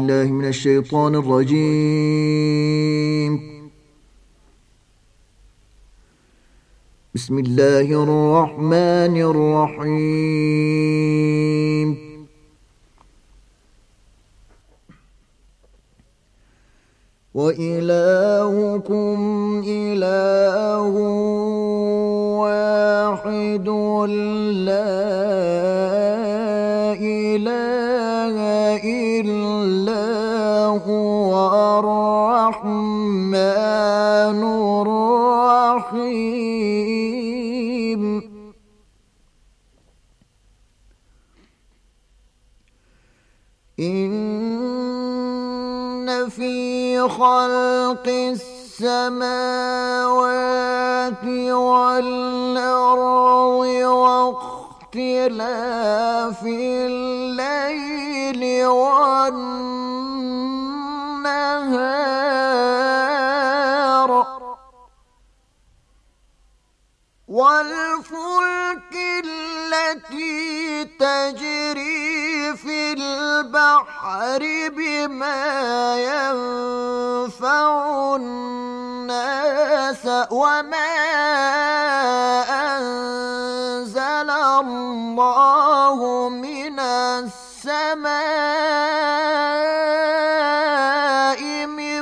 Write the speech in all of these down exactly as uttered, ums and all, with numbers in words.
بالله من الشيطان الرجيم. بسم الله الرحمن الرحيم. وإلهكم إله واحد لا إله إلا هو الرحمن الرحيم. إن في خلق السماوات والأرض واختلاف الليل والنهار والفلك التي تجري في البحر بما ينفع الناس وما أنزل الله من السماء من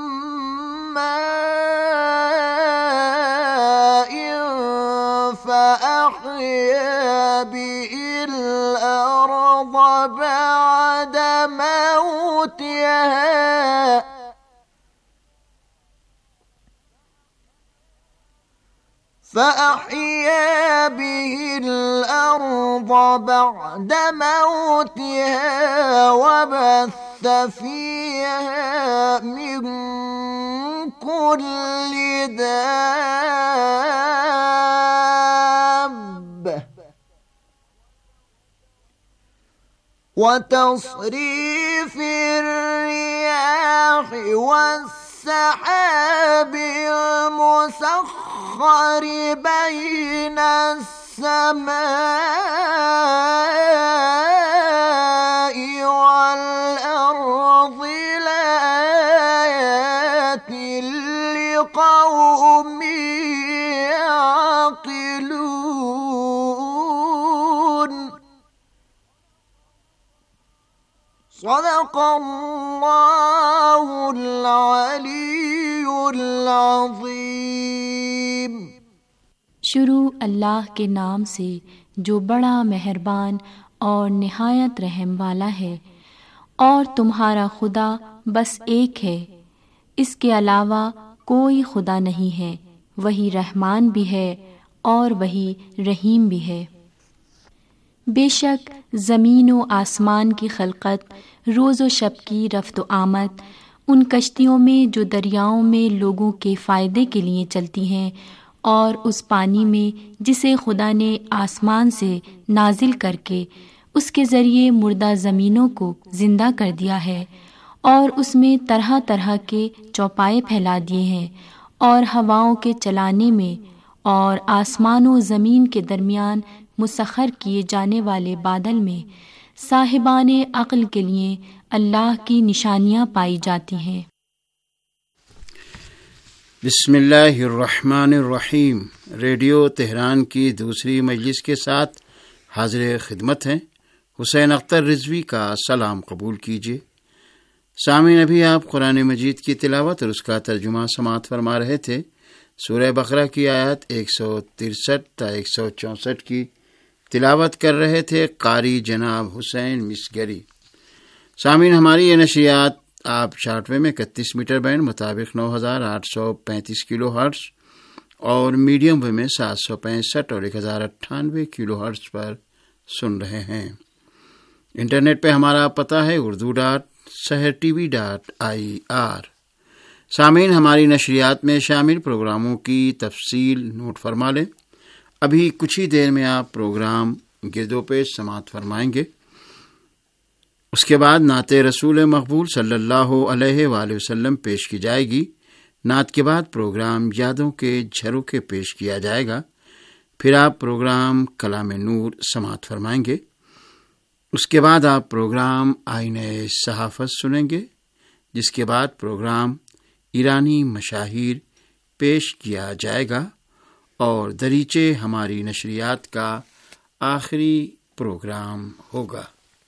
ماء فأحيا به الأرض بعد موتها فأحيا به الأرض بعد موتها وبث فيها من كل دابة وتصريف الرياح والسحاب المسخر بين السماء والأرض لآيات لقوم يعقلون. صدق الله العلي العظيم. शुरू अल्लाह के नाम से जो बड़ा मेहरबान और निहायत रहम वाला है। और तुम्हारा खुदा बस एक है, इसके अलावा कोई खुदा नहीं है। वही रहमान भी है और वही रहीम भी है। बेशक ज़मीन व आसमान की खलकत, रोज़ व शब की रफ्त व आमद, उन कश्तियों में जो दरियाओं में लोगों के फ़ायदे के लिए चलती हैं, और उस पानी में जिसे खुदा ने आसमान से नाजिल करके उसके ज़रिए मुर्दा ज़मीनों को ज़िंदा कर दिया है, और उसमें तरह तरह के चौपाए फैला दिए हैं, और हवाओं के चलाने में और आसमान व ज़मीन के दरमियान मुसख्खर किए जाने वाले बादल में साहिबाने अक्ल के लिए अल्लाह की निशानियाँ पाई जाती हैं। बिस्मिल्लाहिर्रहमानिर्रहीम। रेडियो तेहरान की दूसरी मजलिस के साथ हाजिर खिदमत हैं। हुसैन अख्तर रिजवी का सलाम कबूल कीजिए। सामीन, अभी आप कुरान मजीद की तिलावत और उसका तर्जुमा समाअत फरमा रहे थे। सूरह बकरा की आयत एक सौ तिरसठ ता एक सौ चौंसठ की तिलावत कर रहे थे कारी जनाब हुसैन मिसगरी। सामीन, हमारी ये नशियात आप शार्टवे में इकतीस मीटर बैंड मुताबिक नौ हज़ार आठ सौ पैंतीस किलो हर्ट्ज और मीडियम वे में सात सौ पैंसठ और एक हज़ार अट्ठानवे किलो हर्ट्ज पर सुन रहे हैं। इंटरनेट पे हमारा पता है Urdu dot Sahar TV dot I R. सामीन, हमारी नशरियात में शामिल प्रोग्रामों की तफसील नोट फरमा लें। अभी कुछ ही देर में आप प्रोग्राम गिरदो पेश समाअत फरमाएंगे। उसके बाद नाते रसूल मकबूल सल्लल्लाहु अलैहि वसल्लम पेश की जाएगी। नात के बाद प्रोग्राम यादों के झरोखे पेश किया जाएगा। फिर आप प्रोग्राम कलाम नूर समाअत फरमाएंगे। اس کے بعد آپ پروگرام آئینہ صحافت سنیں گے، جس کے بعد پروگرام ایرانی مشاہیر پیش کیا جائے گا، اور دریچے ہماری نشریات کا آخری پروگرام ہوگا۔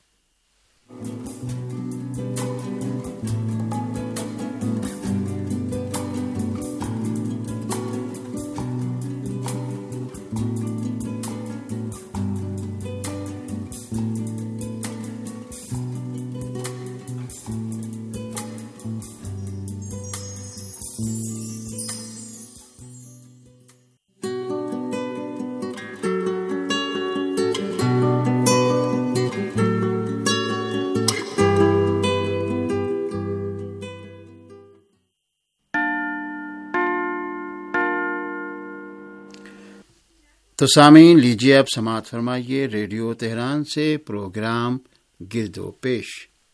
تو سامعین، لیجیے اب سماعت فرمائیے ریڈیو تہران سے پروگرام گرد و پیش۔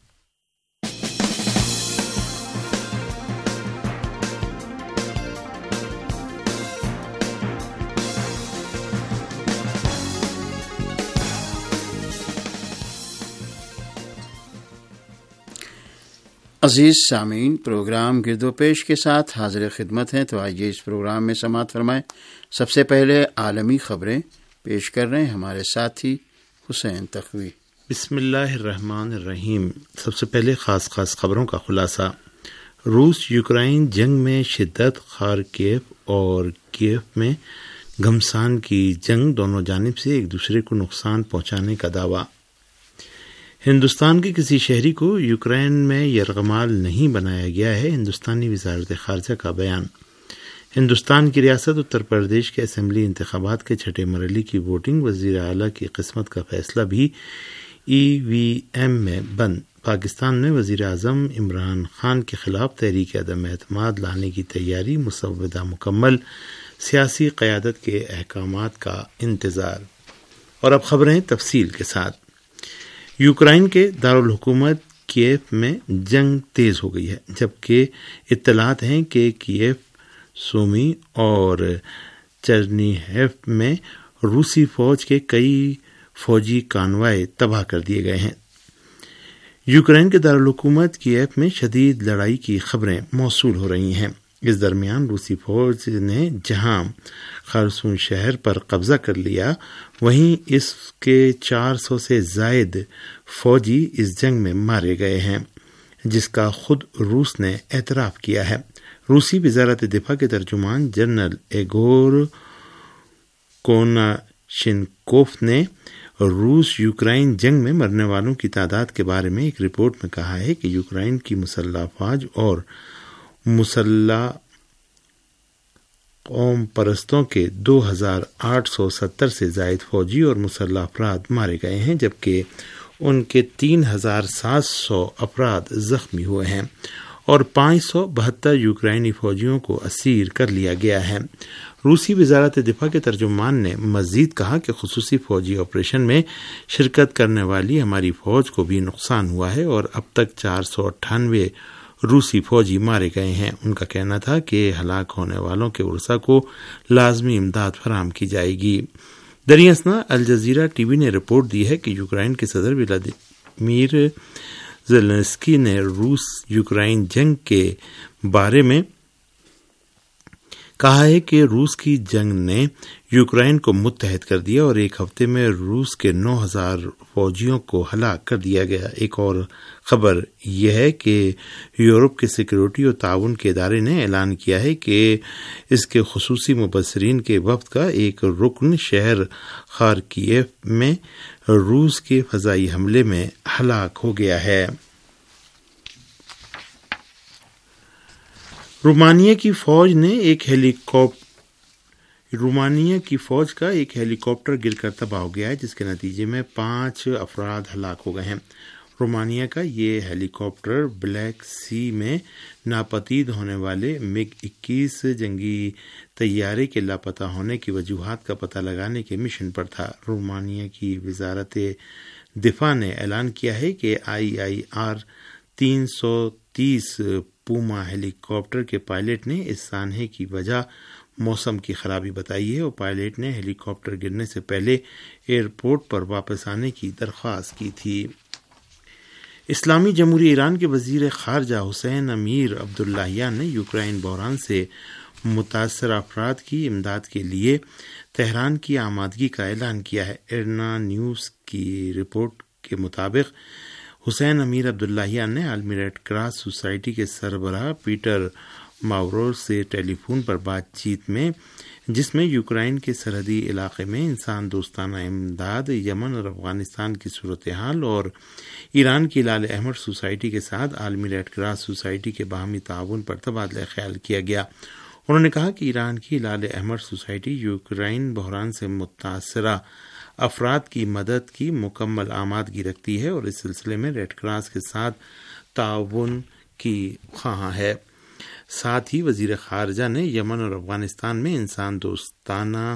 عزیز سامعین، پروگرام گرد و پیش کے ساتھ حاضر خدمت ہیں، تو آئیے اس پروگرام میں سماعت فرمائیں۔ سب سے پہلے عالمی خبریں پیش کر رہے ہیں ہمارے ساتھی حسین تقوی۔ بسم اللہ الرحمن الرحیم۔ سب سے پہلے خاص خاص خبروں کا خلاصہ۔ روس یوکرائن جنگ میں شدت، خارکیف اور کیف میں گھمسان کی جنگ، دونوں جانب سے ایک دوسرے کو نقصان پہنچانے کا دعویٰ۔ ہندوستان کے کسی شہری کو یوکرائن میں یرغمال نہیں بنایا گیا ہے، ہندوستانی وزارت خارجہ کا بیان۔ ہندوستان کی ریاست اتر پردیش کے اسمبلی انتخابات کے چھٹے مرحلے کی ووٹنگ، وزیر اعلیٰ کی قسمت کا فیصلہ بھی ای وی ایم میں بند۔ پاکستان میں وزیر اعظم عمران خان کے خلاف تحریک عدم اعتماد لانے کی تیاری، مسودہ مکمل، سیاسی قیادت کے احکامات کا انتظار۔ اور اب خبریں تفصیل کے ساتھ۔ یوکرائن کے دارالحکومت کیف میں جنگ تیز ہو گئی ہے، جبکہ اطلاعات ہیں کہ کیف، سومی اور چرنیہیف میں روسی فوج کے کئی فوجی کانوائے تباہ کر دیے گئے ہیں۔ یوکرائن کے دارالحکومت کیف میں شدید لڑائی کی خبریں موصول ہو رہی ہیں۔ اس درمیان روسی فوج نے جہاں خرسون شہر پر قبضہ کر لیا، وہیں اس کے چار سو سے زائد فوجی اس جنگ میں مارے گئے ہیں، جس کا خود روس نے اعتراف کیا ہے۔ روسی وزارت دفاع کے ترجمان جنرل ایگور کوناشنکوف نے روس یوکرائن جنگ میں مرنے والوں کی تعداد کے بارے میں ایک رپورٹ میں کہا ہے کہ یوکرائن کی مسلح افواج اور مسلح قوم پرستوں کے دو ہزار آٹھ سو ستر سے زائد فوجی اور مسلح افراد مارے گئے ہیں، جبکہ ان کے تین ہزار سات سو افراد زخمی ہوئے ہیں اور پانچ سو بہتر یوکرائنی فوجیوں کو اسیر کر لیا گیا ہے۔ روسی وزارت دفاع کے ترجمان نے مزید کہا کہ خصوصی فوجی آپریشن میں شرکت کرنے والی ہماری فوج کو بھی نقصان ہوا ہے اور اب تک چار سو اٹھانوے روسی فوجی مارے گئے ہیں۔ ان کا کہنا تھا کہ ہلاک ہونے والوں کے ورثاء کو لازمی امداد فراہم کی جائے گی۔ دریں اثنا الجزیرہ ٹی وی نے رپورٹ دی ہے کہ یوکرائن کے صدر ولادیمیر زیلنسکی نے روس یوکرائن جنگ کے بارے میں کہا ہے کہ روس کی جنگ نے یوکرائن کو متحد کر دیا اور ایک ہفتے میں روس کے نو ہزار فوجیوں کو ہلاک کر دیا گیا۔ ایک اور خبر یہ ہے کہ یورپ کے سیکورٹی اور تعاون کے ادارے نے اعلان کیا ہے کہ اس کے خصوصی مبصرین کے وفد کا ایک رکن شہر خارکیف میں روس کے فضائی حملے میں ہلاک ہو گیا ہے۔ رومانیہ کی فوج نے ایک ہیلی کاپٹر رومانیہ کی فوج کا ایک ہیلی کاپٹر گر کر تباہ ہو گیا ہے، جس کے نتیجے میں پانچ افراد ہلاک ہو گئے ہیں۔ رومانیہ کا یہ ہیلی کاپٹر بلیک سی میں ناپدید ہونے والے مگ اکیس جنگی طیارے کے لاپتہ ہونے کی وجوہات کا پتہ لگانے کے مشن پر تھا۔ رومانیہ کی وزارت دفاع نے اعلان کیا ہے کہ آئی آئی آر تین سو تیس پوما ہیلی کاپٹر کے پائلٹ نے اس سانحے کی وجہ موسم کی خرابی بتائی ہے اور پائلٹ نے ہیلی کاپٹر گرنے سے پہلے ایئرپورٹ پر واپس آنے کی درخواست کی تھی۔ اسلامی جمہوریہ ایران کے وزیر خارجہ حسین امیر عبداللہیان نے یوکرائن بحران سے متاثرہ افراد کی امداد کے لیے تہران کی آمادگی کا اعلان کیا ہے۔ ایرنا نیوز کی رپورٹ کے مطابق حسین امیر عبداللہیان نے عالمی ریڈ کراس سوسائٹی کے سربراہ پیٹر ماورور سے ٹیلی فون پر بات چیت میں، جس میں یوکرائن کے سرحدی علاقے میں انسان دوستانہ امداد، یمن اور افغانستان کی صورتحال اور ایران کی ہلال احمر سوسائٹی کے ساتھ عالمی ریڈ کراس سوسائٹی کے باہمی تعاون پر تبادلہ خیال کیا گیا۔ انہوں نے کہا کہ ایران کی ہلال احمر سوسائٹی یوکرائن بحران سے متاثرہ افراد کی مدد کی مکمل آمادگی رکھتی ہے اور اس سلسلے میں ریڈ کراس کے ساتھ تعاون کی خواہاں ہے۔ ساتھ ہی وزیر خارجہ نے یمن اور افغانستان میں انسان دوستانہ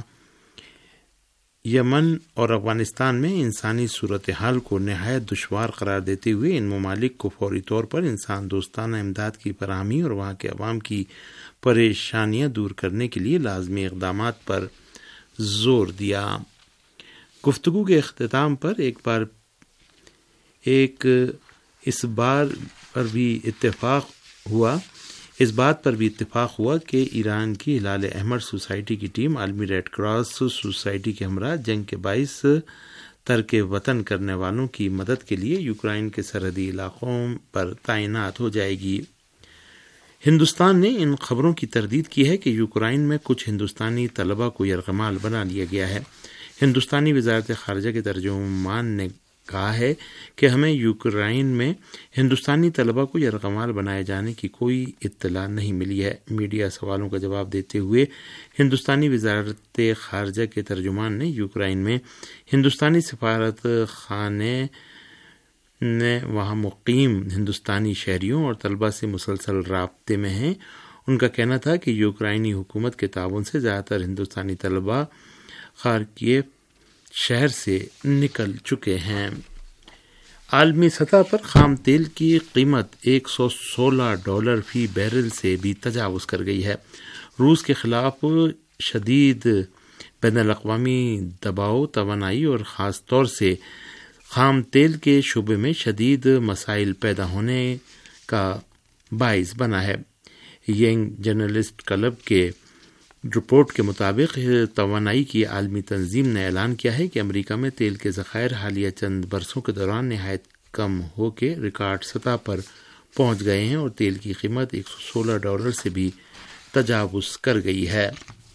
یمن اور افغانستان میں انسانی صورتحال کو نہایت دشوار قرار دیتے ہوئے ان ممالک کو فوری طور پر انسان دوستانہ امداد کی فراہمی اور وہاں کے عوام کی پریشانیاں دور کرنے کے لیے لازمی اقدامات پر زور دیا۔ گفتگو کے اختتام پر ایک بار ایک اس بار پر بھی اتفاق ہوا اس بات پر بھی اتفاق ہوا کہ ایران کی ہلال احمر سوسائٹی کی ٹیم عالمی ریڈ کراس سوسائٹی کے ہمراہ جنگ کے باعث ترک وطن کرنے والوں کی مدد کے لیے یوکرائن کے سرحدی علاقوں پر تعینات ہو جائے گی۔ ہندوستان نے ان خبروں کی تردید کی ہے کہ یوکرائن میں کچھ ہندوستانی طلبہ کو یرغمال بنا لیا گیا ہے۔ ہندوستانی وزارت خارجہ کے ترجمان نے کہا ہے کہ ہمیں یوکرائن میں ہندوستانی طلبہ کو یرغمال بنائے جانے کی کوئی اطلاع نہیں ملی ہے۔ میڈیا سوالوں کا جواب دیتے ہوئے ہندوستانی وزارت خارجہ کے ترجمان نے یوکرائن میں ہندوستانی سفارت خانے نے وہاں مقیم ہندوستانی شہریوں اور طلبہ سے مسلسل رابطے میں ہیں۔ ان کا کہنا تھا کہ یوکرائنی حکومت کے تعاون سے زیادہ تر ہندوستانی طلبہ خارکیو شہر سے نکل چکے ہیں۔ عالمی سطح پر خام تیل کی قیمت ایک سو سولہ ڈالر فی بیرل سے بھی تجاوز کر گئی ہے۔ روس کے خلاف شدید بین الاقوامی دباؤ توانائی اور خاص طور سے خام تیل کے شعبے میں شدید مسائل پیدا ہونے کا باعث بنا ہے۔ ینگ جرنلسٹ کلب کے رپورٹ کے مطابق توانائی کی عالمی تنظیم نے اعلان کیا ہے کہ امریکہ میں تیل کے ذخائر حالیہ چند برسوں کے دوران نہایت کم ہو کے ریکارڈ سطح پر پہنچ گئے ہیں اور تیل کی قیمت ایک سو سولہ ڈالر سے بھی تجاوز کر گئی ہے۔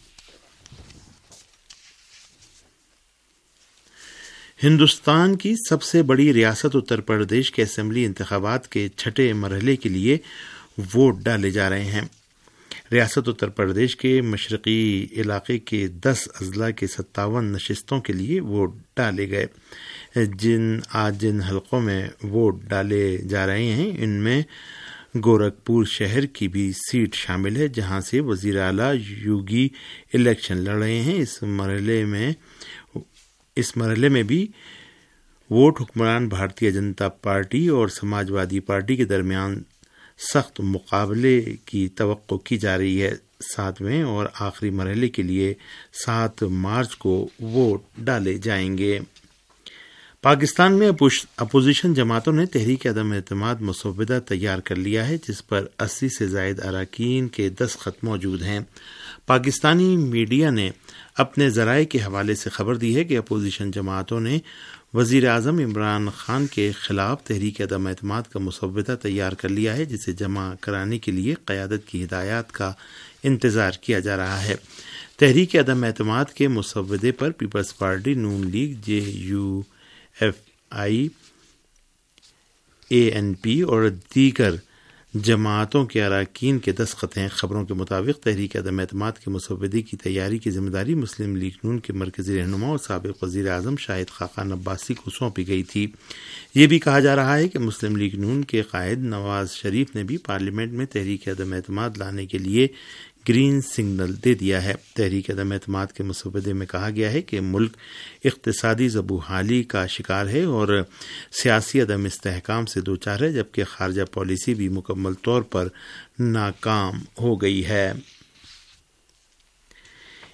ہندوستان کی سب سے بڑی ریاست اتر پردیش کے اسمبلی انتخابات کے چھٹے مرحلے کے لیے ووٹ ڈالے جا رہے ہیں۔ ریاست اتر پردیش کے مشرقی علاقے کے دس اضلاع کے ستاون نشستوں کے لیے ووٹ ڈالے گئے۔ جن آج جن حلقوں میں ووٹ ڈالے جا رہے ہیں ان میں گورکھپور شہر کی بھی سیٹ شامل ہے جہاں سے وزیر اعلیٰ یوگی الیکشن لڑ رہے ہیں۔ اس مرحلے میں اس مرحلے میں بھی ووٹ حکمران بھارتیہ جنتا پارٹی اور سماج وادی پارٹی کے درمیان سخت مقابلے کی توقع کی جا رہی ہے۔ ساتویں اور آخری مرحلے کے لیے سات مارچ کو ووٹ ڈالے جائیں گے۔ پاکستان میں اپوزیشن جماعتوں نے تحریک عدم اعتماد مسودہ تیار کر لیا ہے جس پر اسی سے زائد اراکین کے دستخط موجود ہیں۔ پاکستانی میڈیا نے اپنے ذرائع کے حوالے سے خبر دی ہے کہ اپوزیشن جماعتوں نے وزیر اعظم عمران خان کے خلاف تحریک عدم اعتماد کا مسودہ تیار کر لیا ہے جسے جمع کرانے کے لیے قیادت کی ہدایات کا انتظار کیا جا رہا ہے۔ تحریک عدم اعتماد کے مسودے پر Peoples Party, Noon League, J U F I, A N P اور دیگر جماعتوں کے اراکین کے دستخط ہیں۔ خبروں کے مطابق تحریک عدم اعتماد کے مسودے کی تیاری کی ذمہ داری مسلم لیگ نون کے مرکزی رہنما اور سابق وزیر اعظم شاہد خاقان عباسی کو سونپی گئی تھی۔ یہ بھی کہا جا رہا ہے کہ مسلم لیگ نون کے قائد نواز شریف نے بھی پارلیمنٹ میں تحریک عدم اعتماد لانے کے لیے گرین سگنل دے دیا ہے۔ تحریک عدم اعتماد کے مسودے میں کہا گیا ہے کہ ملک اقتصادی زبوحالی کا شکار ہے اور سیاسی عدم استحکام سے دوچار ہے جبکہ خارجہ پالیسی بھی مکمل طور پر ناکام ہو گئی ہے۔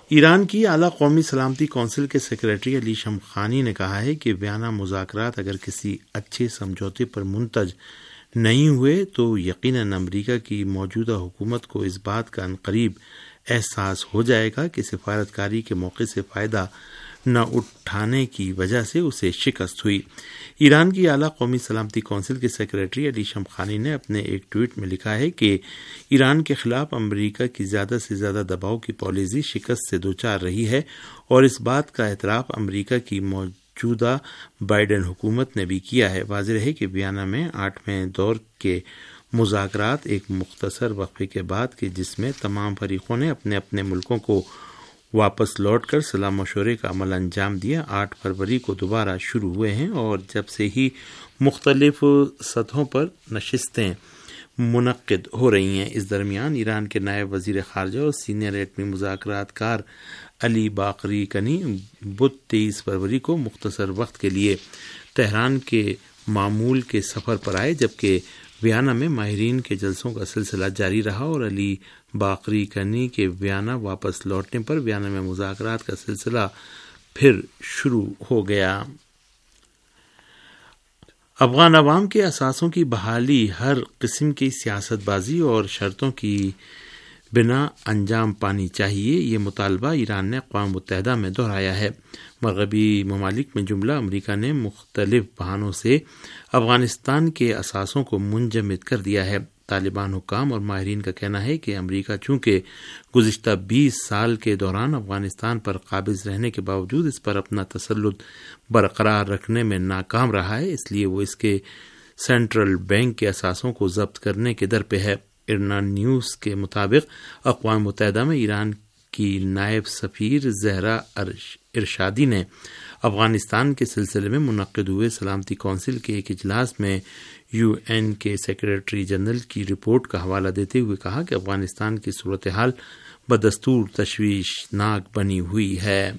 ایران کی اعلیٰ قومی سلامتی کونسل کے سیکریٹری علی شمخانی نے کہا ہے کہ ویانا مذاکرات اگر کسی اچھے سمجھوتے پر منتج نہیں ہوئے تو یقیناً امریکہ کی موجودہ حکومت کو اس بات کا عنقریب احساس ہو جائے گا کہ سفارتکاری کے موقع سے فائدہ نہ اٹھانے کی وجہ سے اسے شکست ہوئی۔ ایران کی اعلیٰ قومی سلامتی کونسل کے سیکریٹری علی شمخانی نے اپنے ایک ٹویٹ میں لکھا ہے کہ ایران کے خلاف امریکہ کی زیادہ سے زیادہ دباؤ کی پالیسی شکست سے دوچار رہی ہے، اور اس بات کا اعتراف امریکہ کی موجودہ بائیڈن حکومت نے بھی کیا ہے۔ واضح ہے کہ ویانا میں آٹھویں دور کے مذاکرات ایک مختصر وقفے کے بعد کہ جس میں تمام فریقوں نے اپنے اپنے ملکوں کو واپس لوٹ کر صلاح مشورے کا عمل انجام دیا، آٹھ فروری کو دوبارہ شروع ہوئے ہیں، اور جب سے ہی مختلف سطحوں پر نشستیں منعقد ہو رہی ہیں۔ اس درمیان ایران کے نائب وزیر خارجہ اور سینئر ایٹمی مذاکرات کار علی باقری کنی بدھ تیئیس فروری کو مختصر وقت کے لیے تہران کے معمول کے سفر پر آئے، جبکہ ویانا میں ماہرین کے جلسوں کا سلسلہ جاری رہا، اور علی باقری کنی کے ویانا واپس لوٹنے پر ویانا میں مذاکرات کا سلسلہ پھر شروع ہو گیا۔ افغان عوام کے اثاثوں کی بحالی ہر قسم کی سیاست بازی اور شرطوں کی بنا انجام پانی چاہیے، یہ مطالبہ ایران نے اقوام متحدہ میں دہرایا ہے۔ مغربی ممالک میں جملہ امریکہ نے مختلف بہانوں سے افغانستان کے اثاثوں کو منجمد کر دیا ہے۔ طالبان حکام اور ماہرین کا کہنا ہے کہ امریکہ چونکہ گزشتہ بیس سال کے دوران افغانستان پر قابض رہنے کے باوجود اس پر اپنا تسلط برقرار رکھنے میں ناکام رہا ہے، اس لیے وہ اس کے سینٹرل بینک کے اثاثوں کو ضبط کرنے کے در پہ ہے۔ ارنا نیوز کے مطابق اقوام متحدہ میں ایران کی نائب سفیر زہرا ارشادی نے افغانستان کے سلسلے میں منعقد ہوئے سلامتی کونسل کے ایک اجلاس میں یو این کے سیکریٹری جنرل کی رپورٹ کا حوالہ دیتے ہوئے کہا کہ افغانستان کی صورتحال بدستور تشویشناک بنی ہوئی ہے۔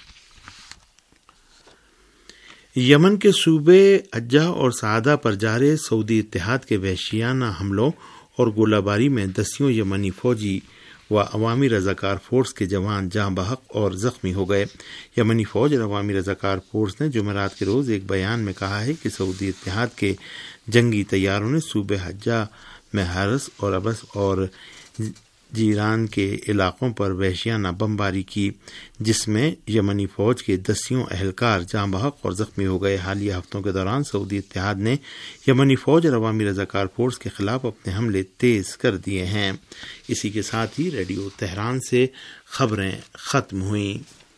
یمن کے صوبے عجہ اور سعدہ پر جارے سعودی اتحاد کے وحشیانہ حملوں اور گولہ باری میں دسیوں یمنی فوجی و عوامی رضاکار فورس کے جوان جاں بحق اور زخمی ہو گئے۔ یمنی فوج اور عوامی رضاکار فورس نے جمعرات کے روز ایک بیان میں کہا ہے کہ سعودی اتحاد کے جنگی طیاروں نے صوبے حجہ میں حرس اور ابس اور جیران کے علاقوں پر وحشیانہ بمباری کی، جس میں یمنی فوج کے دسیوں اہلکار جاں بحق اور زخمی ہو گئے۔ حالیہ ہفتوں کے دوران سعودی اتحاد نے یمنی فوج اور عوامی رضاکار فورس کے خلاف اپنے حملے تیز کر دیے ہیں۔ اسی کے ساتھ ہی ریڈیو تہران سے خبریں ختم ہوئیں۔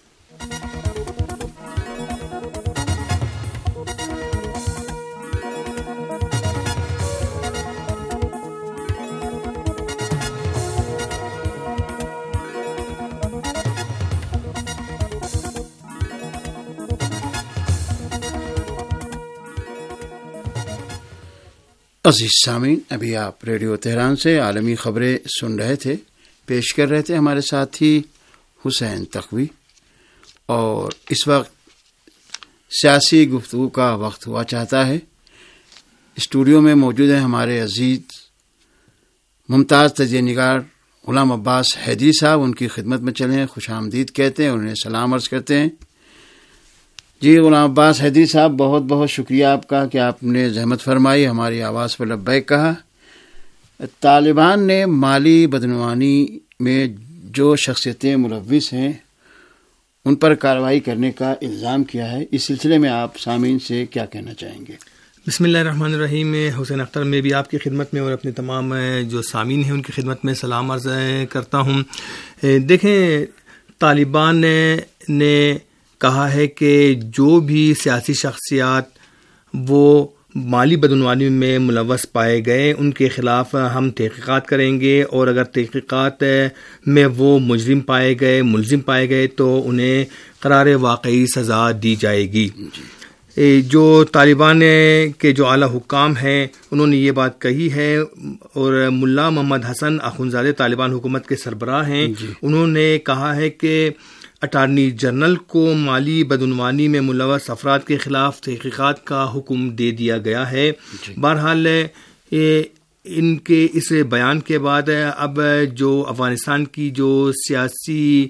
عزیز سامعین، ابھی آپ ریڈیو تہران سے عالمی خبریں سن رہے تھے، پیش کر رہے تھے ہمارے ساتھی حسین تقوی، اور اس وقت سیاسی گفتگو کا وقت ہوا چاہتا ہے۔ اسٹوڈیو میں موجود ہیں ہمارے عزیز ممتاز تجزیہ نگار غلام عباس حیدری صاحب، ان کی خدمت میں چلیں، خوش آمدید کہتے ہیں، انہیں سلام عرض کرتے ہیں۔ جی غلام عباس حیدری صاحب، بہت بہت شکریہ آپ کا کہ آپ نے زحمت فرمائی، ہماری آواز پر لبیک کہا۔ طالبان نے مالی بدعنوانی میں جو شخصیتیں ملوث ہیں ان پر کارروائی کرنے کا الزام کیا ہے، اس سلسلے میں آپ سامعین سے کیا کہنا چاہیں گے؟ بسم اللہ الرحمن الرحیم۔ حسین اختر، میں بھی آپ کی خدمت میں اور اپنے تمام جو سامعین ہیں ان کی خدمت میں سلام عرض کرتا ہوں۔ دیکھیں، طالبان نے کہا ہے کہ جو بھی سیاسی شخصیات وہ مالی بدعنوانی میں ملوث پائے گئے ان کے خلاف ہم تحقیقات کریں گے، اور اگر تحقیقات میں وہ مجرم پائے گئے ملزم پائے گئے تو انہیں قرار واقعی سزا دی جائے گی۔ جو طالبان کے جو اعلیٰ حکام ہیں انہوں نے یہ بات کہی ہے، اور ملا محمد حسن اخونزادہ طالبان حکومت کے سربراہ ہیں، انہوں نے کہا ہے کہ اٹارنی جنرل کو مالی بدعنوانی میں ملوث افراد کے خلاف تحقیقات کا حکم دے دیا گیا ہے۔ بہرحال ان کے اس بیان کے بعد اب جو افغانستان کی جو سیاسی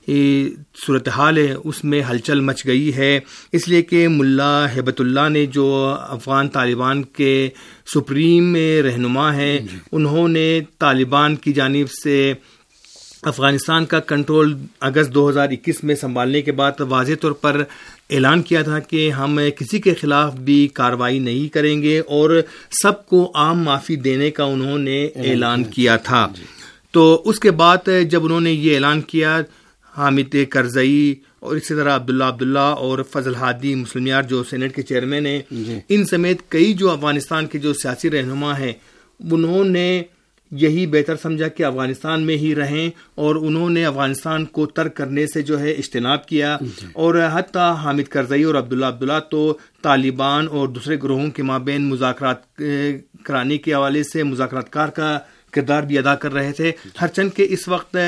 صورتحال ہے اس میں ہلچل مچ گئی ہے، اس لیے کہ ملا ہیبت اللہ نے جو افغان طالبان کے سپریم رہنما ہیں، انہوں نے طالبان کی جانب سے افغانستان کا کنٹرول اگست دو ہزار اکیس میں سنبھالنے کے بعد واضح طور پر اعلان کیا تھا کہ ہم کسی کے خلاف بھی کارروائی نہیں کریں گے، اور سب کو عام معافی دینے کا انہوں نے اعلان کیا تھا۔ تو اس کے بعد جب انہوں نے یہ اعلان کیا، حامد کرزئی اور اسی طرح عبداللہ عبداللہ اور فضل ہادی مسلم یار جو سینٹ کے چیئرمین ہیں، ان سمیت کئی جو افغانستان کے جو سیاسی رہنما ہیں، انہوں نے یہی بہتر سمجھا کہ افغانستان میں ہی رہیں، اور انہوں نے افغانستان کو ترک کرنے سے جو ہے اجتناب کیا، اور حتیٰ حامد کرزئی اور عبداللہ عبداللہ تو طالبان اور دوسرے گروہوں کے مابین مذاکرات کرانے کے حوالے سے مذاکرات کار کا کردار بھی ادا کر رہے تھے، ہرچند کہ اس وقت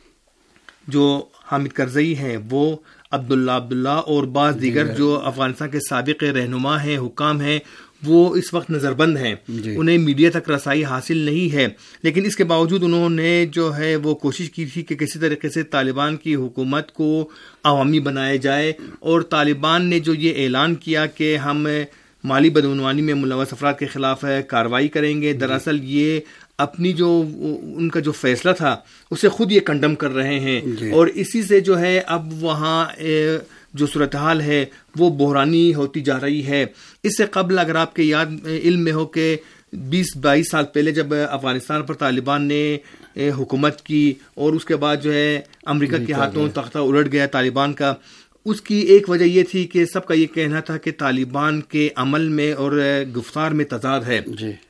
جو حامد کرزئی ہیں وہ عبداللہ عبداللہ اور بعض دیگر جو افغانستان کے سابق رہنما ہیں، حکام ہیں، وہ اس وقت نظر بند ہیں، انہیں میڈیا تک رسائی حاصل نہیں ہے، لیکن اس کے باوجود انہوں نے جو ہے وہ کوشش کی تھی کہ کسی طریقے سے طالبان کی حکومت کو عوامی بنایا جائے، اور طالبان نے جو یہ اعلان کیا کہ ہم مالی بدعنوانی میں ملوث افراد کے خلاف کارروائی کریں گے، دراصل یہ اپنی جو ان کا جو فیصلہ تھا اسے خود یہ کنڈم کر رہے ہیں، اور اسی سے جو ہے اب وہاں جو صورتحال ہے وہ بحرانی ہوتی جا رہی ہے۔ اس سے قبل اگر آپ کے یاد علم میں ہو کہ بیس بائیس سال پہلے جب افغانستان پر طالبان نے حکومت کی اور اس کے بعد جو ہے امریکہ کے ہاتھوں تختہ الٹ گیا طالبان کا، اس کی ایک وجہ یہ تھی کہ سب کا یہ کہنا تھا کہ طالبان کے عمل میں اور گفتار میں تضاد ہے،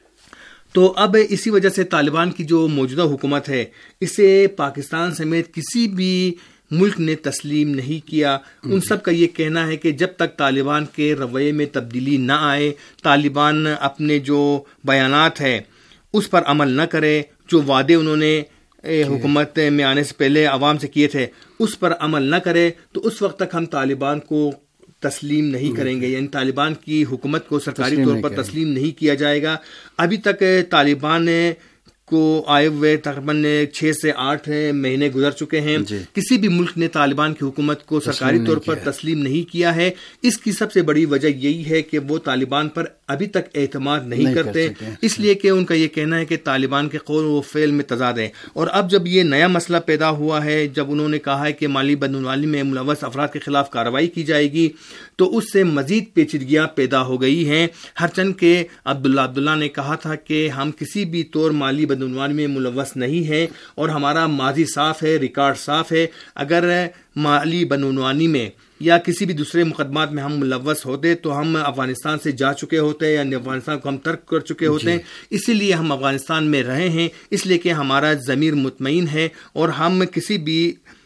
تو اب اسی وجہ سے طالبان کی جو موجودہ حکومت ہے اسے پاکستان سمیت کسی بھی ملک نے تسلیم نہیں کیا۔ ان سب کا یہ کہنا ہے کہ جب تک طالبان کے رویے میں تبدیلی نہ آئے، طالبان اپنے جو بیانات ہیں اس پر عمل نہ کرے، جو وعدے انہوں نے حکومت میں آنے سے پہلے عوام سے کیے تھے اس پر عمل نہ کرے، تو اس وقت تک ہم طالبان کو تسلیم نہیں کریں گے، یعنی طالبان کی حکومت کو سرکاری طور پر تسلیم نہیں کیا جائے گا۔ ابھی تک طالبان کو آئے ہوئے تقریباً چھ سے آٹھ مہینے گزر چکے ہیں، کسی بھی ملک نے طالبان کی حکومت کو سرکاری طور پر تسلیم نہیں کیا ہے۔ اس کی سب سے بڑی وجہ یہی ہے کہ وہ طالبان پر ابھی تک اعتماد نہیں کرتے، اس لیے کہ ان کا یہ کہنا ہے کہ طالبان کے قول و فعل میں تضاد ہے۔ اور اب جب یہ نیا مسئلہ پیدا ہوا ہے، جب انہوں نے کہا ہے کہ مالی بدعنوانی میں ملوث افراد کے خلاف کارروائی کی جائے گی، تو اس سے مزید پیچیدگیاں پیدا ہو گئی ہیں، ہرچند کہ عبداللہ عبداللہ نے کہا تھا کہ ہم کسی بھی طور مالی بدعنوانی میں ملوث نہیں ہیں اور ہمارا ماضی صاف ہے، ریکارڈ صاف ہے۔ اگر مالی بدعنوانی میں یا کسی بھی دوسرے مقدمات میں ہم ملوث ہوتے تو ہم افغانستان سے جا چکے ہوتے، یعنی افغانستان کو ہم ترک کر چکے ہوتے ہیں، اسی لیے ہم افغانستان میں رہے ہیں، اس لیے کہ ہمارا ضمیر مطمئن ہے اور ہم کسی بھی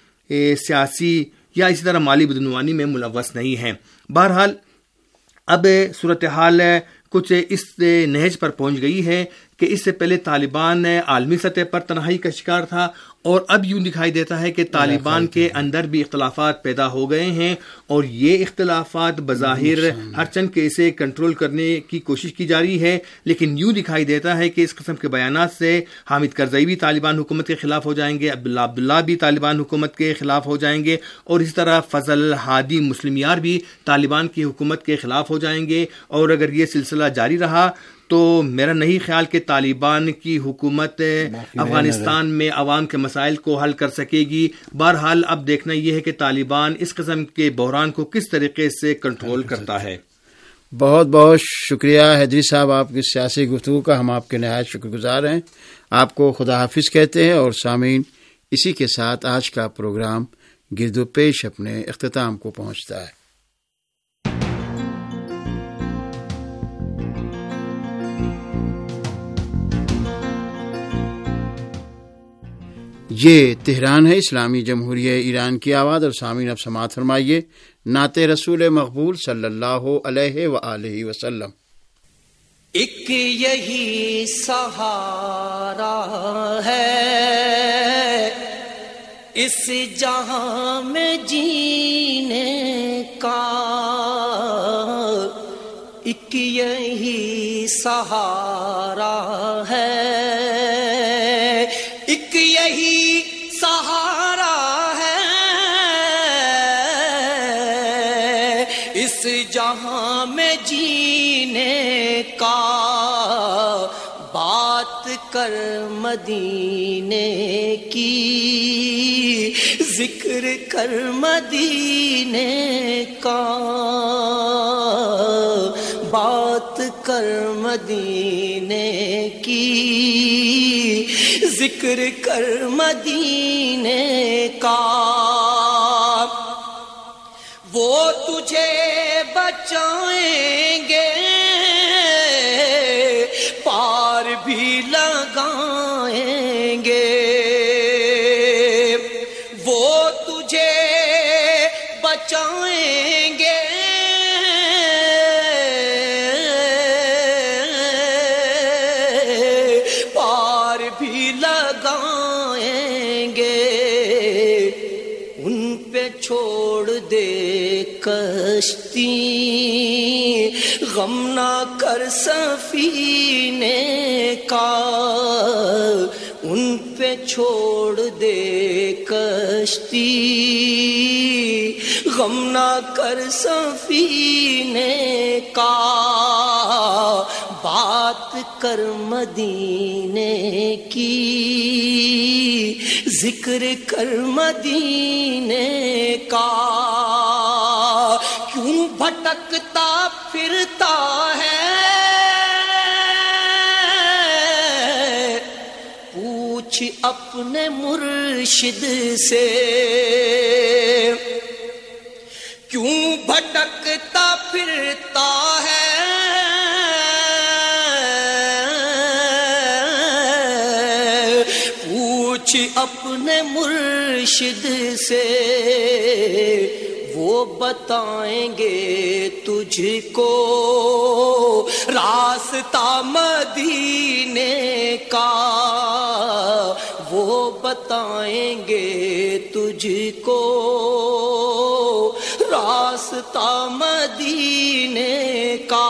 سیاسی یا اسی طرح مالی بدعنوانی میں ملوث نہیں ہیں۔ بہرحال اب صورتحال کچھ اس نہج پر پہنچ گئی ہے کہ اس سے پہلے طالبان عالمی سطح پر تنہائی کا شکار تھا، اور اب یوں دکھائی دیتا ہے کہ طالبان کے اندر بھی اختلافات پیدا ہو گئے ہیں، اور یہ اختلافات بظاہر ہر چند کے اسے کنٹرول کرنے کی کوشش کی جا رہی ہے، لیکن یوں دکھائی دیتا ہے کہ اس قسم کے بیانات سے حامد کرزئی بھی طالبان حکومت کے خلاف ہو جائیں گے، عبداللہ عبداللہ بھی طالبان حکومت کے خلاف ہو جائیں گے، اور اسی طرح فضل ہادی مسلم یار بھی طالبان کی حکومت کے خلاف ہو جائیں گے۔ اور اگر یہ سلسلہ جاری رہا تو میرا نہیں خیال کہ طالبان کی حکومت افغانستان میں عوام کے مسائل کو حل کر سکے گی۔ بہرحال اب دیکھنا یہ ہے کہ طالبان اس قسم کے بحران کو کس طریقے سے کنٹرول کرتا ہے۔ بہت بہت شکریہ حیدری صاحب آپ کی سیاسی گفتگو کا، ہم آپ کے نہایت شکر گزار ہیں۔ آپ کو خدا حافظ کہتے ہیں، اور سامعین اسی کے ساتھ آج کا پروگرام گرد و پیش اپنے اختتام کو پہنچتا ہے۔ یہ تہران ہے، اسلامی جمہوریہ ایران کی آواز، اور سامعین اب سماعت فرمائیے نعت رسول مقبول صلی اللہ علیہ وآلہ وسلم۔ ایک یہی سہارا ہے اس جہاں میں جینے کا، ایک یہی سہارا ہے، ایک یہی سہارا ہے جہاں میں جینے کا بات کر مدینے کی، ذکر کر مدینے کا، بات کر مدینے کی، ذکر کر مدینے کا۔ وہ تجھے بچائیں گے، پار بھی لگائیں گے، وہ تجھے بچائیں گے، پار بھی لگائیں گے۔ ان پہ چھوڑ دے کشتی، غم نہ کر سفینے کا، ان پہ چھوڑ دے کشتی، غم نہ کر سفینے کا، بات کر مدینے کی، ذکر کر مدینے کا۔ کیوں بھٹکتا پھرتا ہے، پوچھ اپنے مرشد سے، کیوں بھٹکتا پھرتا ہے، پوچھ اپنے مرشد سے، وہ بتائیں گے تجھ کو راستہ مدینے کا، وہ بتائیں گے تجھ کو راستہ مدینے کا،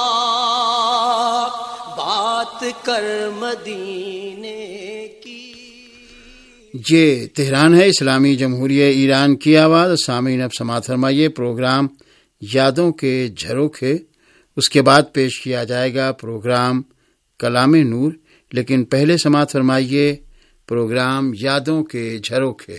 بات کر مدینے کی۔ یہ تہران ہے، اسلامی جمہوریہ ایران کی آواز۔ سامعین اب سماعت فرمائیے، پروگرام یادوں کے جھروکے، اس کے بعد پیش کیا جائے گا پروگرام کلام نور، لیکن پہلے سماعت فرمائیے پروگرام یادوں کے جھروکے۔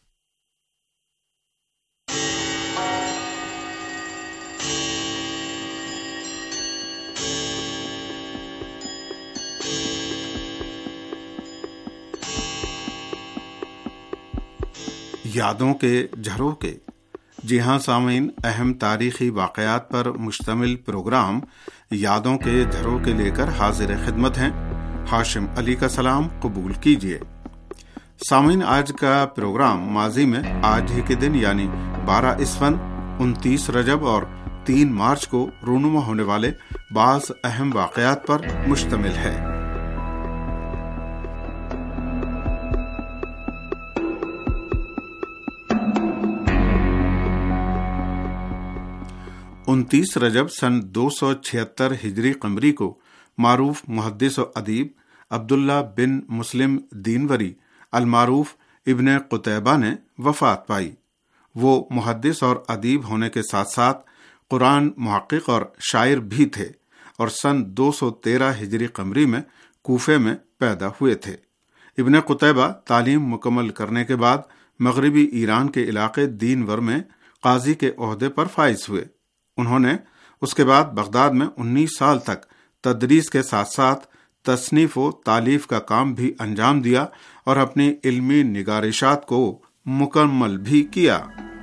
یادوں کے جھروکے۔ جی ہاں سامعین، اہم تاریخی واقعات پر مشتمل پروگرام یادوں کے جھروکے لے کر حاضر خدمت ہیں۔ ہاشم علی کا سلام قبول کیجیے۔ سامعین، آج کا پروگرام ماضی میں آج ہی کے دن یعنی بارہ اسفن، انتیس رجب اور تین مارچ کو رونما ہونے والے بعض اہم واقعات پر مشتمل ہے۔ انتیس رجب سن دو سو چھہتر ہجری قمری کو معروف محدث و ادیب عبداللہ بن مسلم دینوری المعروف ابن قتیبہ نے وفات پائی۔ وہ محدث اور ادیب ہونے کے ساتھ ساتھ قرآن محقق اور شاعر بھی تھے، اور سن دو سو تیرہ ہجری قمری میں کوفے میں پیدا ہوئے تھے۔ ابن قتیبہ تعلیم مکمل کرنے کے بعد مغربی ایران کے علاقے دینور میں قاضی کے عہدے پر فائز ہوئے۔ انہوں نے اس کے بعد بغداد میں انیس سال تک تدریس کے ساتھ ساتھ تصنیف و تالیف کا کام بھی انجام دیا اور اپنی علمی نگارشات کو مکمل بھی کیا۔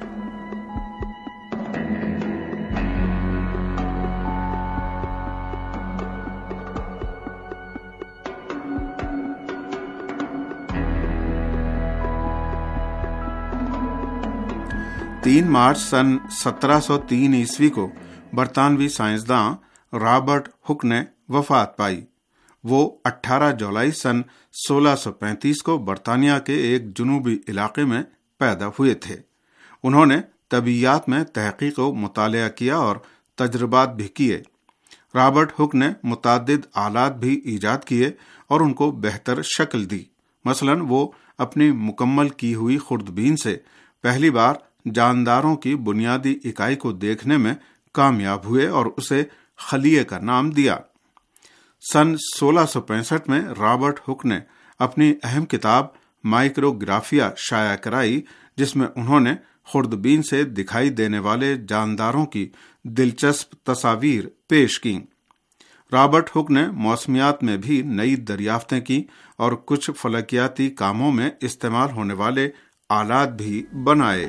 تین مارچ سن سترہ سو تین عیسوی کو برطانوی سائنسداں رابرٹ ہک نے وفات پائی۔ وہ اٹھارہ جولائی سن سولہ سو پینتیس کو برطانیہ کے ایک جنوبی علاقے میں پیدا ہوئے تھے۔ انہوں نے طبیعیات میں تحقیق و مطالعہ کیا اور تجربات بھی کیے۔ رابرٹ ہک نے متعدد آلات بھی ایجاد کیے اور ان کو بہتر شکل دی۔ مثلاً وہ اپنی مکمل کی ہوئی خوردبین سے پہلی بار جانداروں کی بنیادی اکائی کو دیکھنے میں کامیاب ہوئے اور اسے خلیے کا نام دیا۔ سن سولہ سو پینسٹھ میں رابرٹ ہک نے اپنی اہم کتاب مائکروگرافیا شائع کرائی، جس میں انہوں نے خوردبین سے دکھائی دینے والے جانداروں کی دلچسپ تصاویر پیش کیں۔ رابرٹ ہک نے موسمیات میں بھی نئی دریافتیں کی اور کچھ فلکیاتی کاموں میں استعمال ہونے والے آلات بھی بنائے۔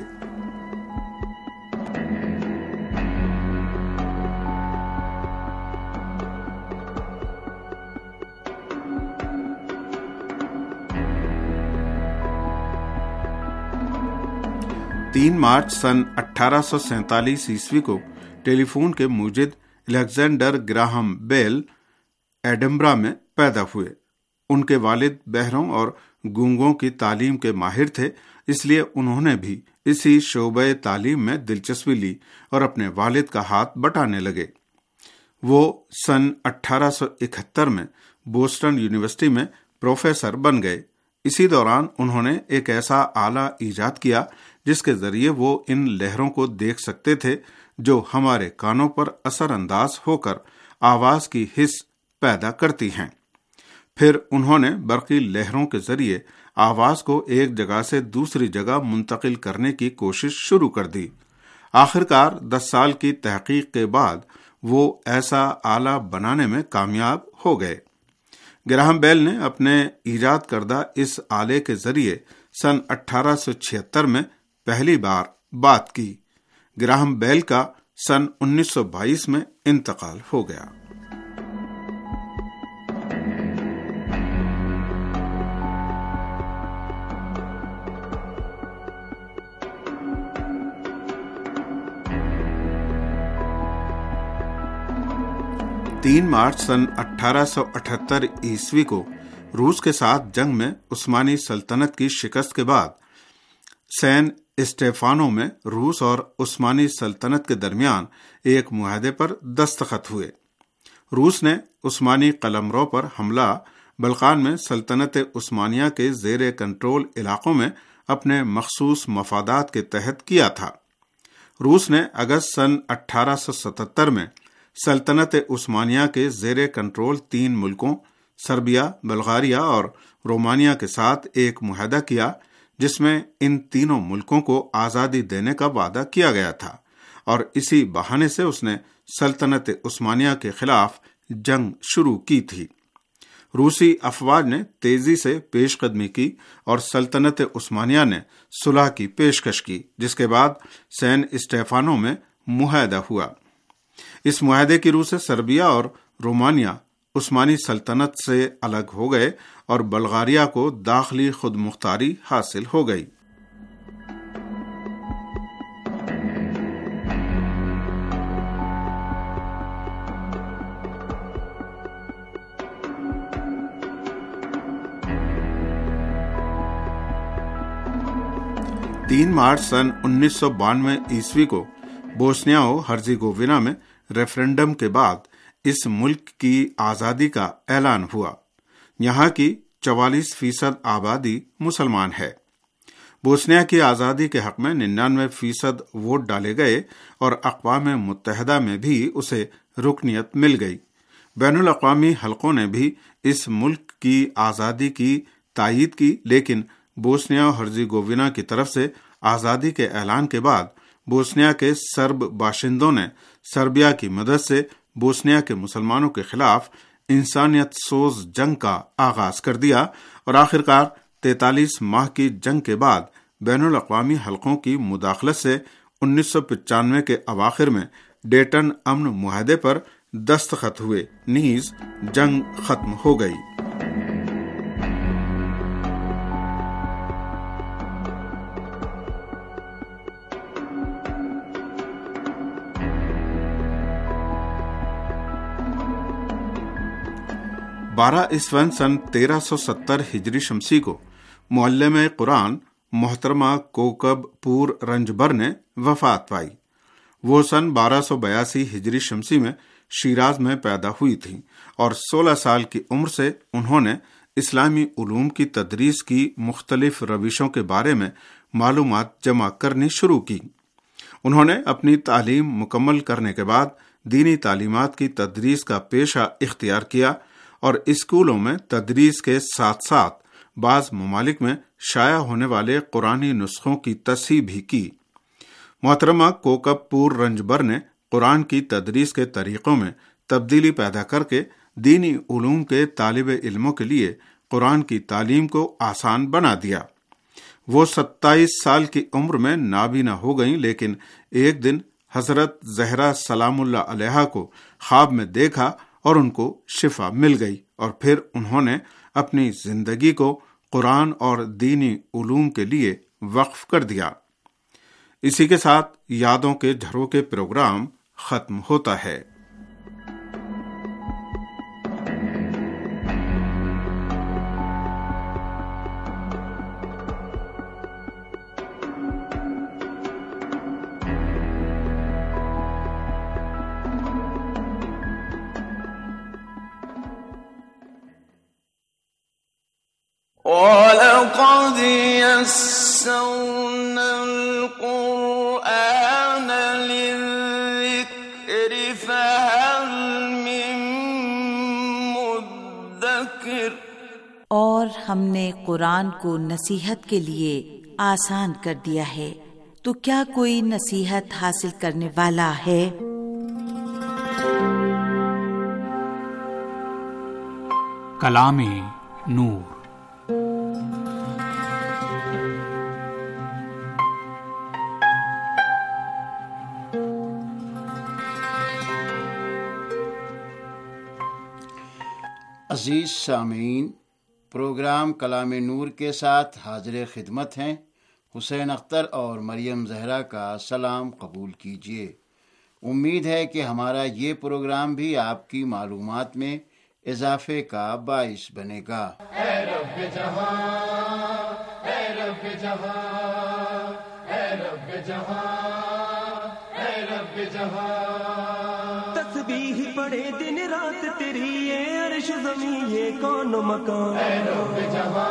تین مارچ سن اٹھارہ سو سینتالیس عیسوی کو ٹیلی فون کے موجد الیگزینڈر گراہم بیل ایڈنبرا میں پیدا ہوئے۔ ان کے والد بہروں اور گونگوں کی تعلیم کے ماہر تھے، اس لیے انہوں نے بھی اسی شعبۂ تعلیم میں دلچسپی لی اور اپنے والد کا ہاتھ بٹانے لگے۔ وہ سن اٹھارہ سو اکہتر میں بوسٹن یونیورسٹی میں پروفیسر بن گئے۔ اسی دوران انہوں نے ایک ایسا آلہ ایجاد کیا جس کے ذریعے وہ ان لہروں کو دیکھ سکتے تھے جو ہمارے کانوں پر اثر انداز ہو کر آواز کی حس پیدا کرتی ہیں۔ پھر انہوں نے برقی لہروں کے ذریعے آواز کو ایک جگہ سے دوسری جگہ منتقل کرنے کی کوشش شروع کر دی۔ آخرکار دس سال کی تحقیق کے بعد وہ ایسا آلہ بنانے میں کامیاب ہو گئے۔ گراہم بیل نے اپنے ایجاد کردہ اس آلے کے ذریعے سن اٹھارہ سو چھہتر میں پہلی بار بات کی۔ گراہم بیل کا سن انیس سو بائیس میں انتقال ہو گیا۔ تین مارچ سن اٹھارہ سو اٹھہتر عیسوی کو روس کے ساتھ جنگ میں عثمانی سلطنت کی شکست کے بعد سین اسٹیفانو میں روس اور عثمانی سلطنت کے درمیان ایک معاہدے پر دستخط ہوئے۔ روس نے عثمانی قلمرو پر حملہ بلقان میں سلطنت عثمانیہ کے زیر کنٹرول علاقوں میں اپنے مخصوص مفادات کے تحت کیا تھا۔ روس نے اگست سن اٹھارہ سو ستتر میں سلطنت عثمانیہ کے زیر کنٹرول تین ملکوں سربیا، بلغاریہ اور رومانیہ کے ساتھ ایک معاہدہ کیا، جس میں ان تینوں ملکوں کو آزادی دینے کا وعدہ کیا گیا تھا، اور اسی بہانے سے اس نے سلطنت عثمانیہ کے خلاف جنگ شروع کی تھی۔ روسی افواج نے تیزی سے پیش قدمی کی اور سلطنت عثمانیہ نے صلح کی پیشکش کی، جس کے بعد سین اسٹیفانو میں معاہدہ ہوا۔ اس معاہدے کی روح سے سربیا اور رومانیہ عثمانی سلطنت سے الگ ہو گئے اور بلغاریہ کو داخلی خود مختاری حاصل ہو گئی۔ تین مارچ سن انیس سو بانوے عیسوی کو بوسنیا و ہرزیگووینا میں ریفرنڈم کے بعد اس ملک کی آزادی کا اعلان ہوا۔ یہاں کی چوالیس فیصد آبادی مسلمان ہے۔ بوسنیا کی آزادی کے حق میں ننانوے فیصد ووٹ ڈالے گئے اور اقوام متحدہ میں بھی اسے رکنیت مل گئی۔ بین الاقوامی حلقوں نے بھی اس ملک کی آزادی کی تائید کی، لیکن بوسنیا و ہرزیگووینا کی طرف سے آزادی کے اعلان کے بعد بوسنیا کے سرب باشندوں نے سربیا کی مدد سے بوسنیا کے مسلمانوں کے خلاف انسانیت سوز جنگ کا آغاز کر دیا، اور آخرکار تینتالیس ماہ کی جنگ کے بعد بین الاقوامی حلقوں کی مداخلت سے انیس سو پچانوے کے اواخر میں ڈیٹن امن معاہدے پر دستخط ہوئے، نیز جنگ ختم ہو گئی۔ بارہ اسفند سن تیرہ سو ستر ہجری شمسی کو معلم قرآن محترمہ کوکب پور رنجبر نے وفات پائی۔ وہ سن بارہ سو بیاسی ہجری شمسی میں شیراز میں پیدا ہوئی تھیں اور سولہ سال کی عمر سے انہوں نے اسلامی علوم کی تدریس کی مختلف روشوں کے بارے میں معلومات جمع کرنی شروع کی۔ انہوں نے اپنی تعلیم مکمل کرنے کے بعد دینی تعلیمات کی تدریس کا پیشہ اختیار کیا اور اسکولوں میں تدریس کے ساتھ ساتھ بعض ممالک میں شائع ہونے والے قرآنی نسخوں کی تصحیح بھی کی۔ محترمہ کوکب پور رنجبر نے قرآن کی تدریس کے طریقوں میں تبدیلی پیدا کر کے دینی علوم کے طالب علموں کے لیے قرآن کی تعلیم کو آسان بنا دیا۔ وہ ستائیس سال کی عمر میں نابینا ہو گئیں، لیکن ایک دن حضرت زہرا سلام اللہ علیہا کو خواب میں دیکھا اور ان کو شفا مل گئی، اور پھر انہوں نے اپنی زندگی کو قرآن اور دینی علوم کے لیے وقف کر دیا۔ اسی کے ساتھ یادوں کے جھروکے پروگرام ختم ہوتا ہے۔ وَلَقَدْ يَسَّرْنَا الْقُرْآنَ لِلذِّكْرِ فَهَلْ مِن مُّدَّكِرٍ، اور ہم نے قرآن کو نصیحت کے لیے آسان کر دیا ہے، تو کیا کوئی نصیحت حاصل کرنے والا ہے؟ کلام نور۔ عزیز سامعین، پروگرام کلام نور کے ساتھ حاضر خدمت ہیں حسین اختر اور مریم زہرا کا سلام قبول کیجیے۔ امید ہے کہ ہمارا یہ پروگرام بھی آپ کی معلومات میں اضافے کا باعث بنے گا۔ اے رب جہاں، اے رب جہاں، اے رب جہاں، اے رب جہاں، تسبیح پڑھے دن رات تیری، یہ عرش زمین یہ کون مکان، اے رب جہاں،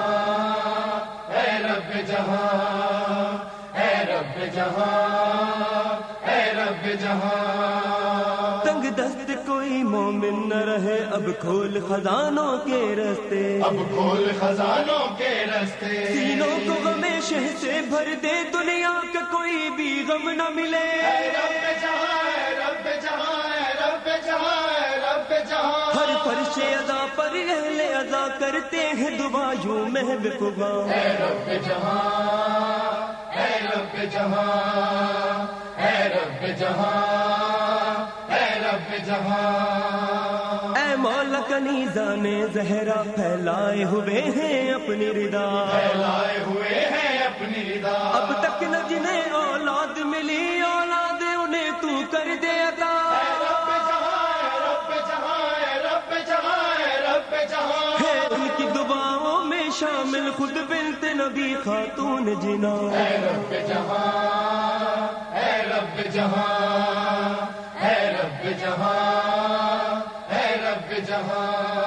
اے رب جہاں، اے رب جہاں، اے رب جہاں، تنگ دست کوئی مومن نہ رہے، اب کھول خزانوں کے رستے، اب کھول خزانوں کے رستے، سینوں کو غم شہ سے بھر دے، دنیا کا کوئی بھی غم نہ ملے، اے رب جہاں، اے رب جہاں، اے رب جہاں، اے رب جہاں، ہر فرش ادا پر اہل ادا کرتے ہیں دعا یوں محب خدا، اے رب جہاں، اے رب جہاں، اے رب جہاں، اے رب جہاں، اے مولا کنیزان زہرا پھیلائے ہوئے ہیں اپنی رضا، پھیلائے ہوئے ہیں اپنی رضا، اب تک نہ جنہیں اولاد ملی اولاد انہیں تو کر دے عطا، اے رب جہاں، اے رب جہاں، اے رب جہاں، اے رب جہاں، ہے ان کی دعاؤں میں شامل خود بنت نبی خاتون جنا، اے رب جہاں، اے رب جہاں، اے رب جہاں، اے رب جہاں۔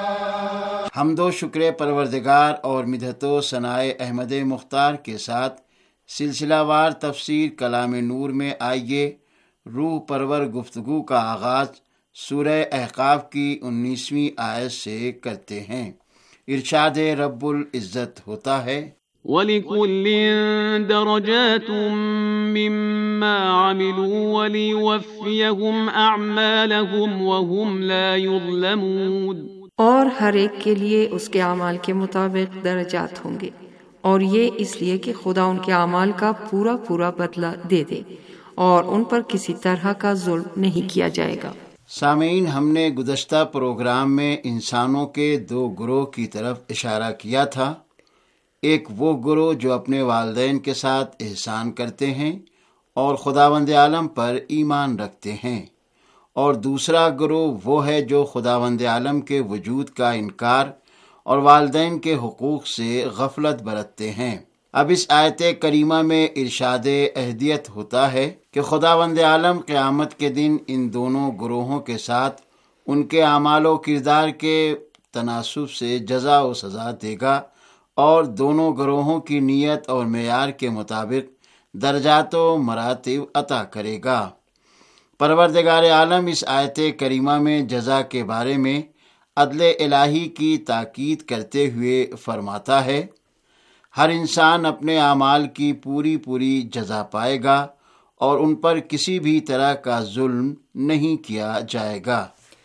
حمد و شکر پروردگار اور مدحت و ثناء احمد مختار کے ساتھ سلسلہ وار تفسیر کلام نور میں آئیے روح پرور گفتگو کا آغاز سورہ احقاف کی انیسویں آیت سے کرتے ہیں۔ ارشاد رب العزت ہوتا ہے، وَلِكُلٍّ دَرَجَاتٌ مِّمَّا عَمِلُوا وَلِيُوَفِّيَهُمْ أَعْمَالَهُمْ وَهُمْ لَا يُظْلَمُونَ، اور ہر ایک کے لیے اس کے اعمال کے مطابق درجات ہوں گے، اور یہ اس لیے کہ خدا ان کے اعمال کا پورا پورا بدلہ دے دے، اور ان پر کسی طرح کا ظلم نہیں کیا جائے گا۔ سامعین، ہم نے گزشتہ پروگرام میں انسانوں کے دو گروہ کی طرف اشارہ کیا تھا۔ ایک وہ گروہ جو اپنے والدین کے ساتھ احسان کرتے ہیں اور خداوند عالم پر ایمان رکھتے ہیں، اور دوسرا گروہ وہ ہے جو خداوند عالم کے وجود کا انکار اور والدین کے حقوق سے غفلت برتتے ہیں۔ اب اس آیت کریمہ میں ارشاد اہدیت ہوتا ہے کہ خداوند عالم قیامت کے دن ان دونوں گروہوں کے ساتھ ان کے اعمال و کردار کے تناسب سے جزا و سزا دے گا، اور دونوں گروہوں کی نیت اور معیار کے مطابق درجات و مراتب عطا کرے گا۔ پروردگار عالم اس آیت کریمہ میں جزا کے بارے میں عدل الہی کی تاکید کرتے ہوئے فرماتا ہے، ہر انسان اپنے اعمال کی پوری پوری جزا پائے گا اور ان پر کسی بھی طرح کا ظلم نہیں کیا جائے گا۔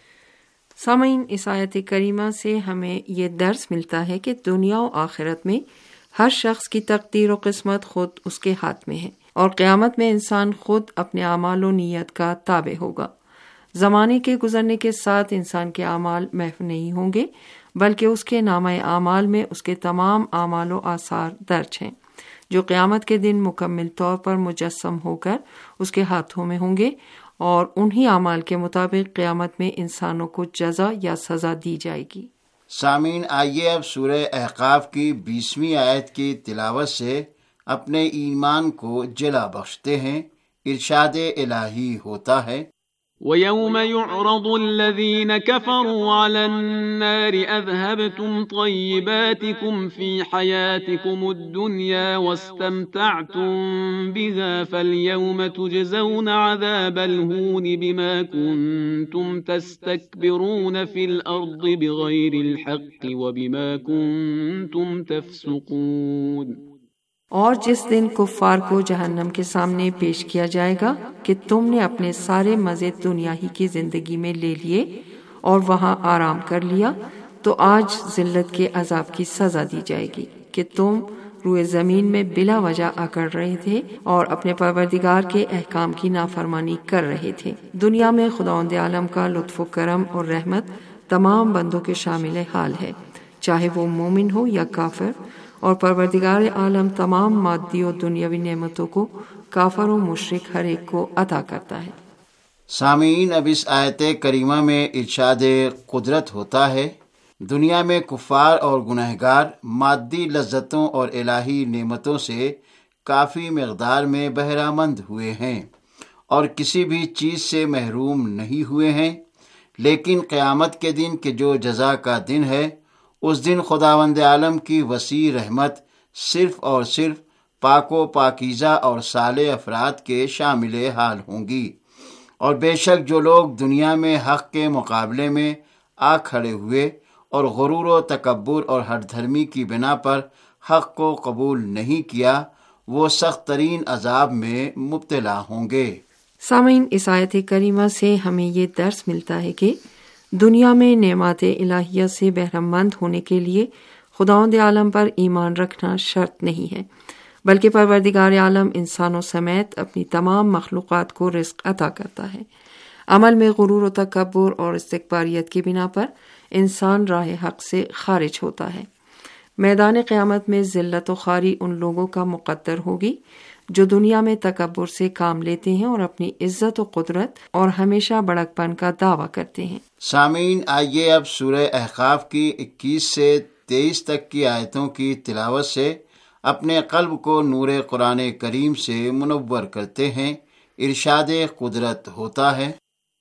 سامعین، اس آیت کریمہ سے ہمیں یہ درس ملتا ہے کہ دنیا و آخرت میں ہر شخص کی تقدیر و قسمت خود اس کے ہاتھ میں ہے، اور قیامت میں انسان خود اپنے اعمال و نیت کا تابع ہوگا۔ زمانے کے گزرنے کے ساتھ انسان کے اعمال محو نہیں ہوں گے، بلکہ اس کے نامہ اعمال میں اس کے تمام اعمال و آثار درج ہیں، جو قیامت کے دن مکمل طور پر مجسم ہو کر اس کے ہاتھوں میں ہوں گے، اور انہی اعمال کے مطابق قیامت میں انسانوں کو جزا یا سزا دی جائے گی۔ سامعین، آئیے اب سورہ احقاف کی بیسویں آیت کی تلاوت سے اپنے ایمان کو جلا بخشتے ہیں۔ ارشاد الہی ہوتا ہے، وَيَوْمَ يُعْرَضُ الَّذِينَ كَفَرُوا عَلَى النَّارِ أَذْهَبْتُمْ طَيِّبَاتِكُمْ فِي حَيَاتِكُمُ الدُّنْيَا وَاسْتَمْتَعْتُمْ بِهَا فَالْيَوْمَ تُجْزَوْنَ عَذَابَ الْهُونِ بِمَا كُنْتُمْ تَسْتَكْبِرُونَ فِي الْأَرْضِ بِغَيْرِ الْحَقِّ وَبِمَا كُنْتُمْ تَفْسُقُونَ۔ اور جس دن کفار کو جہنم کے سامنے پیش کیا جائے گا کہ تم نے اپنے سارے مزے دنیا ہی کی زندگی میں لے لیے اور وہاں آرام کر لیا، تو آج ذلت کے عذاب کی سزا دی جائے گی کہ تم روئے زمین میں بلا وجہ اکڑ رہے تھے اور اپنے پروردگار کے احکام کی نافرمانی کر رہے تھے۔ دنیا میں خداوند عالم کا لطف و کرم اور رحمت تمام بندوں کے شامل حال ہے، چاہے وہ مومن ہو یا کافر، اور پروردگار عالم تمام مادی و دنیاوی نعمتوں کو کافر و مشرک ہر ایک کو عطا کرتا ہے۔ سامعین، اب اس آیت کریمہ میں ارشاد قدرت ہوتا ہے، دنیا میں کفار اور گنہگار مادی لذتوں اور الہی نعمتوں سے کافی مقدار میں بہرہ مند ہوئے ہیں اور کسی بھی چیز سے محروم نہیں ہوئے ہیں، لیکن قیامت کے دن کہ جو جزا کا دن ہے، اس دن خداوند عالم کی وسیع رحمت صرف اور صرف پاک و پاکیزہ اور صالح افراد کے شامل حال ہوں گی، اور بے شک جو لوگ دنیا میں حق کے مقابلے میں آ کھڑے ہوئے اور غرور و تکبر اور ہٹ دھرمی کی بنا پر حق کو قبول نہیں کیا، وہ سخت ترین عذاب میں مبتلا ہوں گے۔ سامعین، اس آیت کریمہ سے ہمیں یہ درس ملتا ہے کہ دنیا میں نعمات الہیہ سے بہرہ مند ہونے کے لیے خداوند عالم پر ایمان رکھنا شرط نہیں ہے، بلکہ پروردگار عالم انسانوں سمیت اپنی تمام مخلوقات کو رزق عطا کرتا ہے۔ عمل میں غرور و تکبر اور استکباریت کی بنا پر انسان راہ حق سے خارج ہوتا ہے۔ میدان قیامت میں ذلت و خواری ان لوگوں کا مقدر ہوگی جو دنیا میں تکبر سے کام لیتے ہیں اور اپنی عزت و قدرت اور ہمیشہ بڑک پن کا دعویٰ کرتے ہیں۔ سامعین، آئیے اب سورہ احقاف کی اکیس سے تیئیس تک کی آیتوں کی تلاوت سے اپنے قلب کو نور قرآن کریم سے منور کرتے ہیں۔ ارشاد قدرت ہوتا ہے،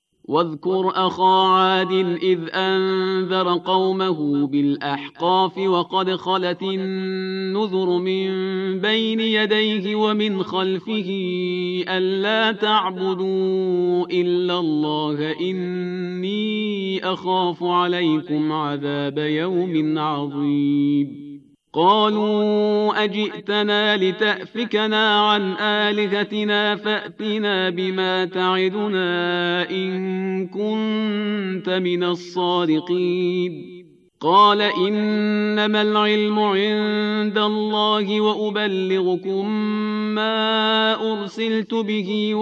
واذكر أخا عاد إذ أنذر قومه بالأحقاف وقد خلت النذر من بين يديه ومن خلفه ألا تعبدوا إلا الله إني أخاف عليكم عذاب يوم عظيم قالوا أجئتنا لتأفكنا عن آلهتنا فأتنا بما تعدنا إن كنت من الصادقين قال إنما العلم عند الله وأبلغكم ما أرسلت به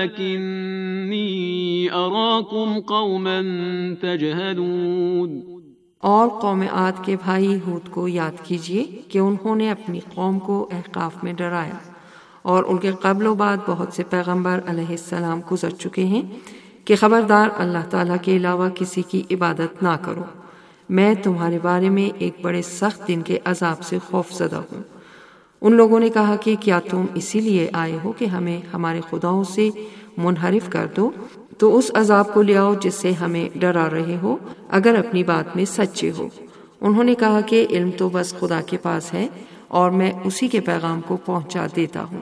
ولكني أراكم قوما تجهلون۔ اور قوم عاد کے بھائی ہود کو یاد کیجئے کہ انہوں نے اپنی قوم کو احقاف میں ڈرایا، اور ان کے قبل و بعد بہت سے پیغمبر علیہ السلام گزر چکے ہیں کہ خبردار اللہ تعالیٰ کے علاوہ کسی کی عبادت نہ کرو، میں تمہارے بارے میں ایک بڑے سخت دن کے عذاب سے خوف زدہ ہوں۔ ان لوگوں نے کہا کہ کیا تم اسی لیے آئے ہو کہ ہمیں ہمارے خداؤں سے منحرف کر دو؟ تو اس عذاب کو لے آؤ جس سے ہمیں ڈرا رہے ہو، اگر اپنی بات میں سچے ہو۔ انہوں نے کہا کہ علم تو بس خدا کے پاس ہے اور میں اسی کے پیغام کو پہنچا دیتا ہوں،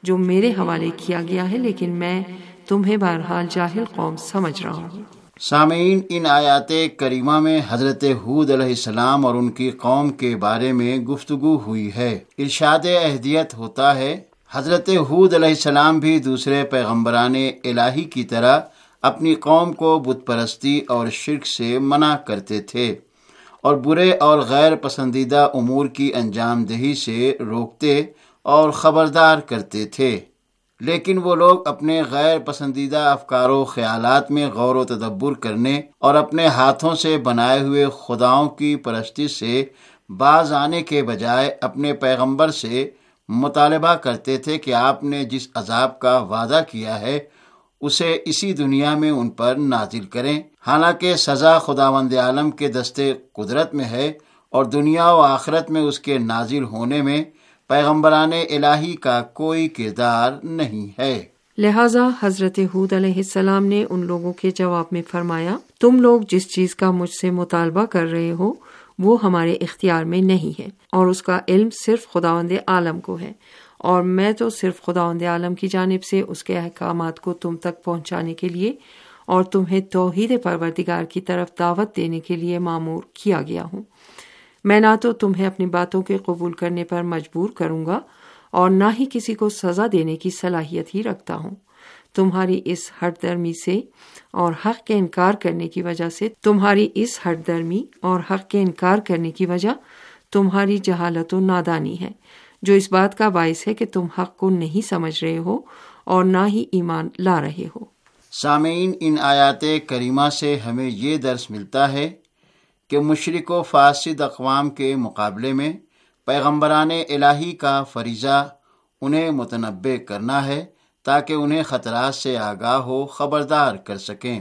جو میرے حوالے کیا گیا ہے، لیکن میں تمہیں بہرحال جاہل قوم سمجھ رہا ہوں۔ سامعین، ان آیات کریمہ میں حضرت ہود علیہ السلام اور ان کی قوم کے بارے میں گفتگو ہوئی ہے۔ ارشاد اہدیت ہوتا ہے، حضرت ہود علیہ السلام بھی دوسرے پیغمبران الہی کی طرح اپنی قوم کو بت پرستی اور شرک سے منع کرتے تھے اور برے اور غیر پسندیدہ امور کی انجام دہی سے روکتے اور خبردار کرتے تھے، لیکن وہ لوگ اپنے غیر پسندیدہ افکار و خیالات میں غور و تدبر کرنے اور اپنے ہاتھوں سے بنائے ہوئے خداؤں کی پرستی سے باز آنے کے بجائے اپنے پیغمبر سے مطالبہ کرتے تھے کہ آپ نے جس عذاب کا وعدہ کیا ہے اسے اسی دنیا میں ان پر نازل کریں، حالانکہ سزا خداوند عالم کے دستے قدرت میں ہے اور دنیا و آخرت میں اس کے نازل ہونے میں پیغمبران الہی کا کوئی کردار نہیں ہے۔ لہٰذا حضرت ہود علیہ السلام نے ان لوگوں کے جواب میں فرمایا، تم لوگ جس چیز کا مجھ سے مطالبہ کر رہے ہو وہ ہمارے اختیار میں نہیں ہے، اور اس کا علم صرف خداوند عالم کو ہے، اور میں تو صرف خداوند عالم کی جانب سے اس کے احکامات کو تم تک پہنچانے کے لیے اور تمہیں توحید پروردگار کی طرف دعوت دینے کے لیے مامور کیا گیا ہوں۔ میں نہ تو تمہیں اپنی باتوں کے قبول کرنے پر مجبور کروں گا اور نہ ہی کسی کو سزا دینے کی صلاحیت ہی رکھتا ہوں۔ تمہاری اس ہٹ درمی سے اور حق کے انکار کرنے کی وجہ سے تمہاری اس ہٹ درمی اور حق کے انکار کرنے کی وجہ تمہاری جہالت و نادانی ہے، جو اس بات کا باعث ہے کہ تم حق کو نہیں سمجھ رہے ہو اور نہ ہی ایمان لا رہے ہو۔ سامعین، ان آیات کریمہ سے ہمیں یہ درس ملتا ہے کہ مشرک و فاسد اقوام کے مقابلے میں پیغمبران الہی کا فریضہ انہیں متنبع کرنا ہے تاکہ انہیں خطرات سے آگاہ ہو، خبردار کر سکیں۔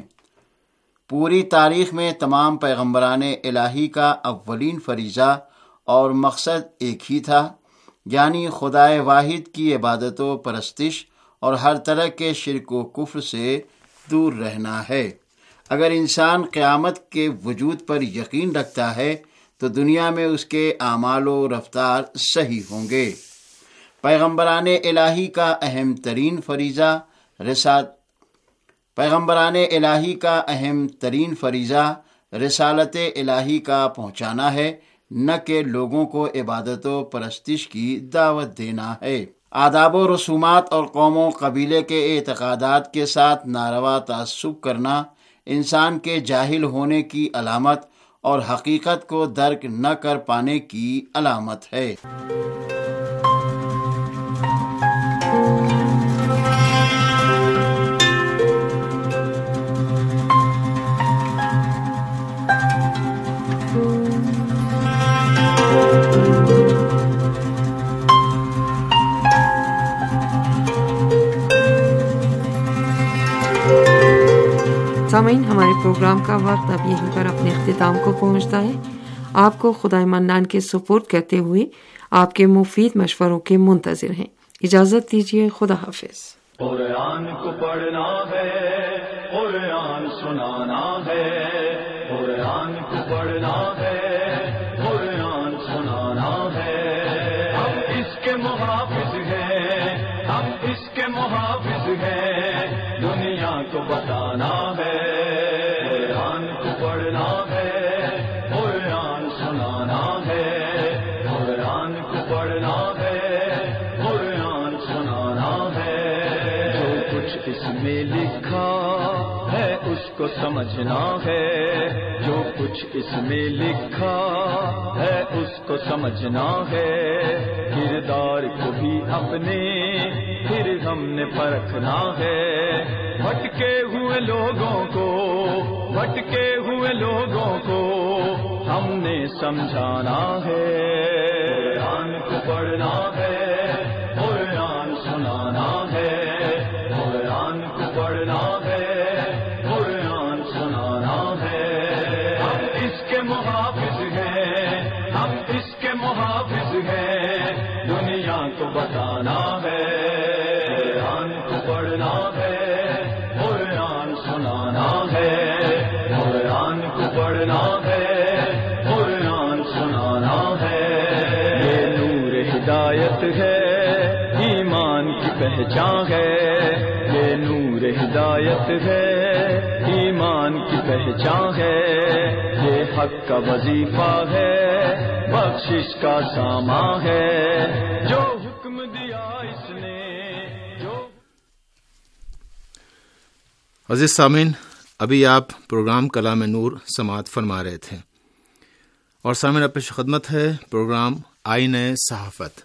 پوری تاریخ میں تمام پیغمبران الہی کا اولین فریضہ اور مقصد ایک ہی تھا، یعنی خدائے واحد کی عبادت و پرستش اور ہر طرح کے شرک و کفر سے دور رہنا ہے۔ اگر انسان قیامت کے وجود پر یقین رکھتا ہے تو دنیا میں اس کے اعمال و رفتار صحیح ہوں گے۔ پیغمبران الہی کا اہم ترین فریضہ رسالت پیغمبران الہی کا اہم ترین فریضہ رسالت الہی کا پہنچانا ہے، نہ کہ لوگوں کو عبادت و پرستش کی دعوت دینا ہے۔ آداب و رسومات اور قوم و قبیلے کے اعتقادات کے ساتھ ناروا تعصب کرنا انسان کے جاہل ہونے کی علامت اور حقیقت کو درک نہ کر پانے کی علامت ہے۔ سامعین، ہمارے پروگرام کا وقت اب یہیں پر اپنے اختتام کو پہنچتا ہے۔ آپ کو خدائے منان کے سپورٹ کرتے ہوئے آپ کے مفید مشوروں کے منتظر ہیں۔ اجازت دیجیے، خدا حافظ۔ قرآن کو پڑھنا ہے، قرآن سنانا ہے، قرآن کو پڑھنا ہے، قرآن سنانا ہے۔ ہم اس کے محافظ ہیں، ہم اس کے محافظ ہیں، دنیا کو بتانا ہے۔ قرآن کو پڑھنا ہے، قرآن سنانا ہے، قرآن کو پڑھنا ہے، قرآن سنانا ہے۔ جو کچھ اس میں لکھا ہے اس کو سمجھنا ہے، جو کچھ اس میں لکھا ہے اس کو سمجھنا ہے۔ کردار کو بھی اپنے پھر ہم نے پرکھنا ہے۔ بھٹکے ہوئے لوگوں کو بھٹکے ہوئے لوگوں کو ہم نے سمجھانا ہے۔ قرآن کو پڑھنا ہے، قرآن سنانا ہے، قرآن کو پڑھنا ہے، قرآن سنانا ہے۔ ہم اس کے محافظ ہیں، ہم اس کے محافظ ہیں، دنیا کو بتانا ہے۔ قرآن کو پڑھنا ہے، قرآن سنانا ہے، قرآن کو پڑھنا ہے، قرآن سنانا ہے۔ یہ نور ہدایت ہے، ایمان کی پہچان ہے، یہ نور ہدایت ہے، ایمان کی پہچان ہے، یہ حق کا وظیفہ ہے، بخشش کا سامان ہے، جو حکم دیا اس نے جو۔ عزیز سامعین، ابھی آپ پروگرام کلام نور سماعت فرما رہے تھے، اور سامعین اب پیش خدمت ہے پروگرام آئین صحافت۔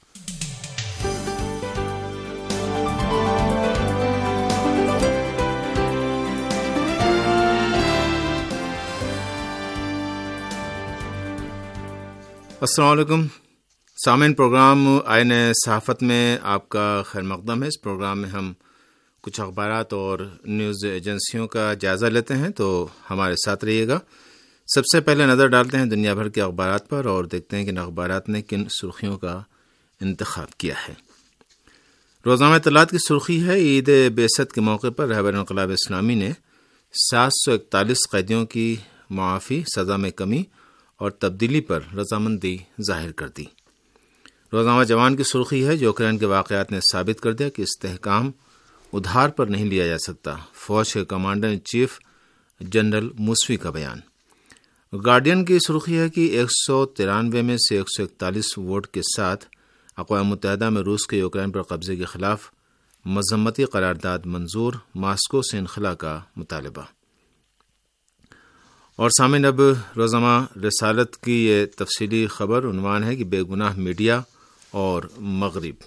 السلام علیکم سامعین، پروگرام آئین صحافت میں آپ کا خیر مقدم ہے۔ اس پروگرام میں ہم کچھ اخبارات اور نیوز ایجنسیوں کا جائزہ لیتے ہیں، تو ہمارے ساتھ رہیے گا۔ سب سے پہلے نظر ڈالتے ہیں دنیا بھر کے اخبارات پر اور دیکھتے ہیں کہ ان اخبارات نے کن سرخیوں کا انتخاب کیا ہے۔ روزنامہ اطلاعات کی سرخی ہے، عید بعثت کے موقع پر رہبر انقلاب اسلامی نے سات سو اکتالیس قیدیوں کی معافی، سزا میں کمی اور تبدیلی پر رضامندی ظاہر کر دی۔ روزنامہ جوان کی سرخی ہے، یوکرین کے واقعات نے ثابت کر دیا کہ استحکام ادھار پر نہیں لیا جا سکتا، فوج کے commander in chief general Mousavi کا بیان۔ گارڈین کی سرخی ہے کہ ایک سو ترانوے میں سے ایک سو اکتالیس ووٹ کے ساتھ اقوام متحدہ میں روس کے یوکرین پر قبضے کے خلاف مذمتی قرارداد منظور، ماسکو سے انخلا کا مطالبہ۔ اور سامعین اب روزنامہ رسالت کی یہ تفصیلی خبر، عنوان ہے کہ بے گناہ میڈیا اور مغرب۔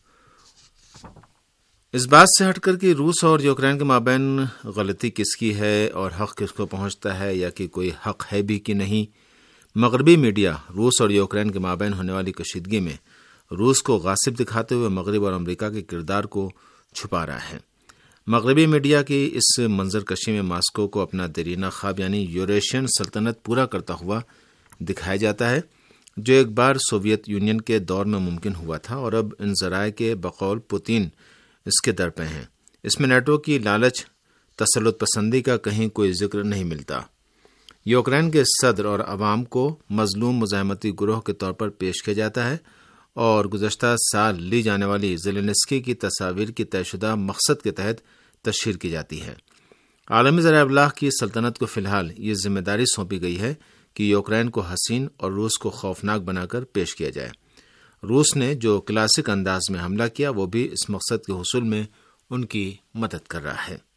اس بات سے ہٹ کر کہ روس اور یوکرین کے مابین غلطی کس کی ہے اور حق کس کو پہنچتا ہے، یا کہ کوئی حق ہے بھی کہ نہیں، مغربی میڈیا روس اور یوکرین کے مابین ہونے والی کشیدگی میں روس کو غاصب دکھاتے ہوئے مغرب اور امریکہ کے کردار کو چھپا رہا ہے۔ مغربی میڈیا کی اس منظر کشی میں ماسکو کو اپنا دیرینہ خواب یعنی یوریشین سلطنت پورا کرتا ہوا دکھایا جاتا ہے، جو ایک بار سوویت یونین کے دور میں ممکن ہوا تھا، اور اب ان ذرائع کے بقول پوتین اس کے در پہ ہیں۔ اس میں نیٹو کی لالچ، تسلط پسندی کا کہیں کوئی ذکر نہیں ملتا۔ یوکرین کے صدر اور عوام کو مظلوم مزاحمتی گروہ کے طور پر پیش کیا جاتا ہے، اور گزشتہ سال لی جانے والی زیلنسکی کی تصاویر کی طے شدہ مقصد کے تحت تشہیر کی جاتی ہے۔ عالمی ذرائع ابلاغ کی سلطنت کو فی الحال یہ ذمہ داری سونپی گئی ہے کہ یوکرین کو حسین اور روس کو خوفناک بنا کر پیش کیا جائے۔ روس نے جو کلاسک انداز میں حملہ کیا، وہ بھی اس مقصد کے حصول میں ان کی مدد کر رہا ہے۔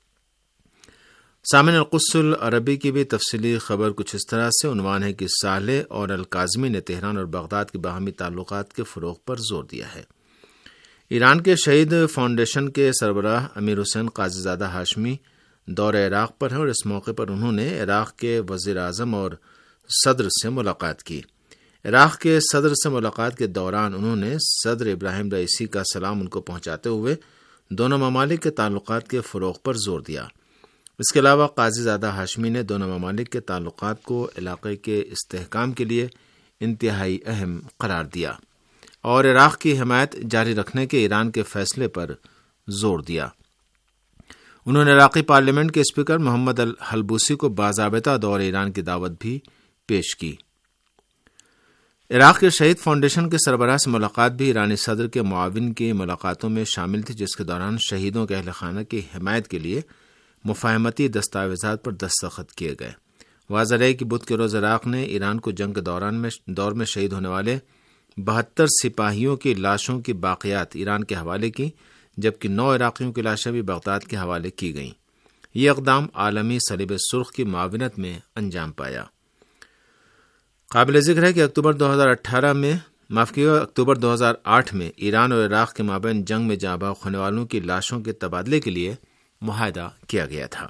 سامعین، القدس العربی کی بھی تفصیلی خبر کچھ اس طرح سے، عنوان ہے کہ صالح اور الکاظمی نے تہران اور بغداد کے باہمی تعلقات کے فروغ پر زور دیا ہے۔ ایران کے شہید فاؤنڈیشن کے سربراہ امیر حسین قاضی زادہ ہاشمی دورہ عراق پر ہیں، اور اس موقع پر انہوں نے عراق کے وزیر اعظم اور صدر سے ملاقات کی۔ عراق کے صدر سے ملاقات کے دوران انہوں نے صدر ابراہیم رئیسی کا سلام ان کو پہنچاتے ہوئے دونوں ممالک کے تعلقات کے فروغ پر زور دیا۔ اس کے علاوہ قاضی زادہ ہاشمی نے دونوں ممالک کے تعلقات کو علاقے کے استحکام کے لیے انتہائی اہم قرار دیا، اور عراق کی حمایت جاری رکھنے کے ایران کے فیصلے پر زور دیا۔ انہوں نے عراقی پارلیمنٹ کے اسپیکر محمد الحلبوسی کو باضابطہ دور ایران کی دعوت بھی پیش کی۔ عراق کے شہید فاؤنڈیشن کے سربراہ سے ملاقات بھی ایرانی صدر کے معاون کی ملاقاتوں میں شامل تھی، جس کے دوران شہیدوں کے اہل خانہ کی حمایت کے لیے مفاہمتی دستاویزات پر دستخط کیے گئے۔ واضح ہے کہ بدھ کے روز عراق نے ایران کو جنگ کے دوران میں دور میں شہید ہونے والے بہتر سپاہیوں کی لاشوں کی باقیات ایران کے حوالے کی، جبکہ نو عراقیوں کی لاشیں بھی بغداد کے حوالے کی گئیں۔ یہ اقدام عالمی صلیب سرخ کی معاونت میں انجام پایا۔ قابل ذکر ہے کہ اکتوبر دو ہزار اٹھارہ میں معاف کیجیے اکتوبر دو ہزار آٹھ میں ایران اور عراق کے مابین جنگ میں جاں بحق ہونے والوں کی لاشوں کے تبادلے کے لیے معاہدہ کیا گیا تھا۔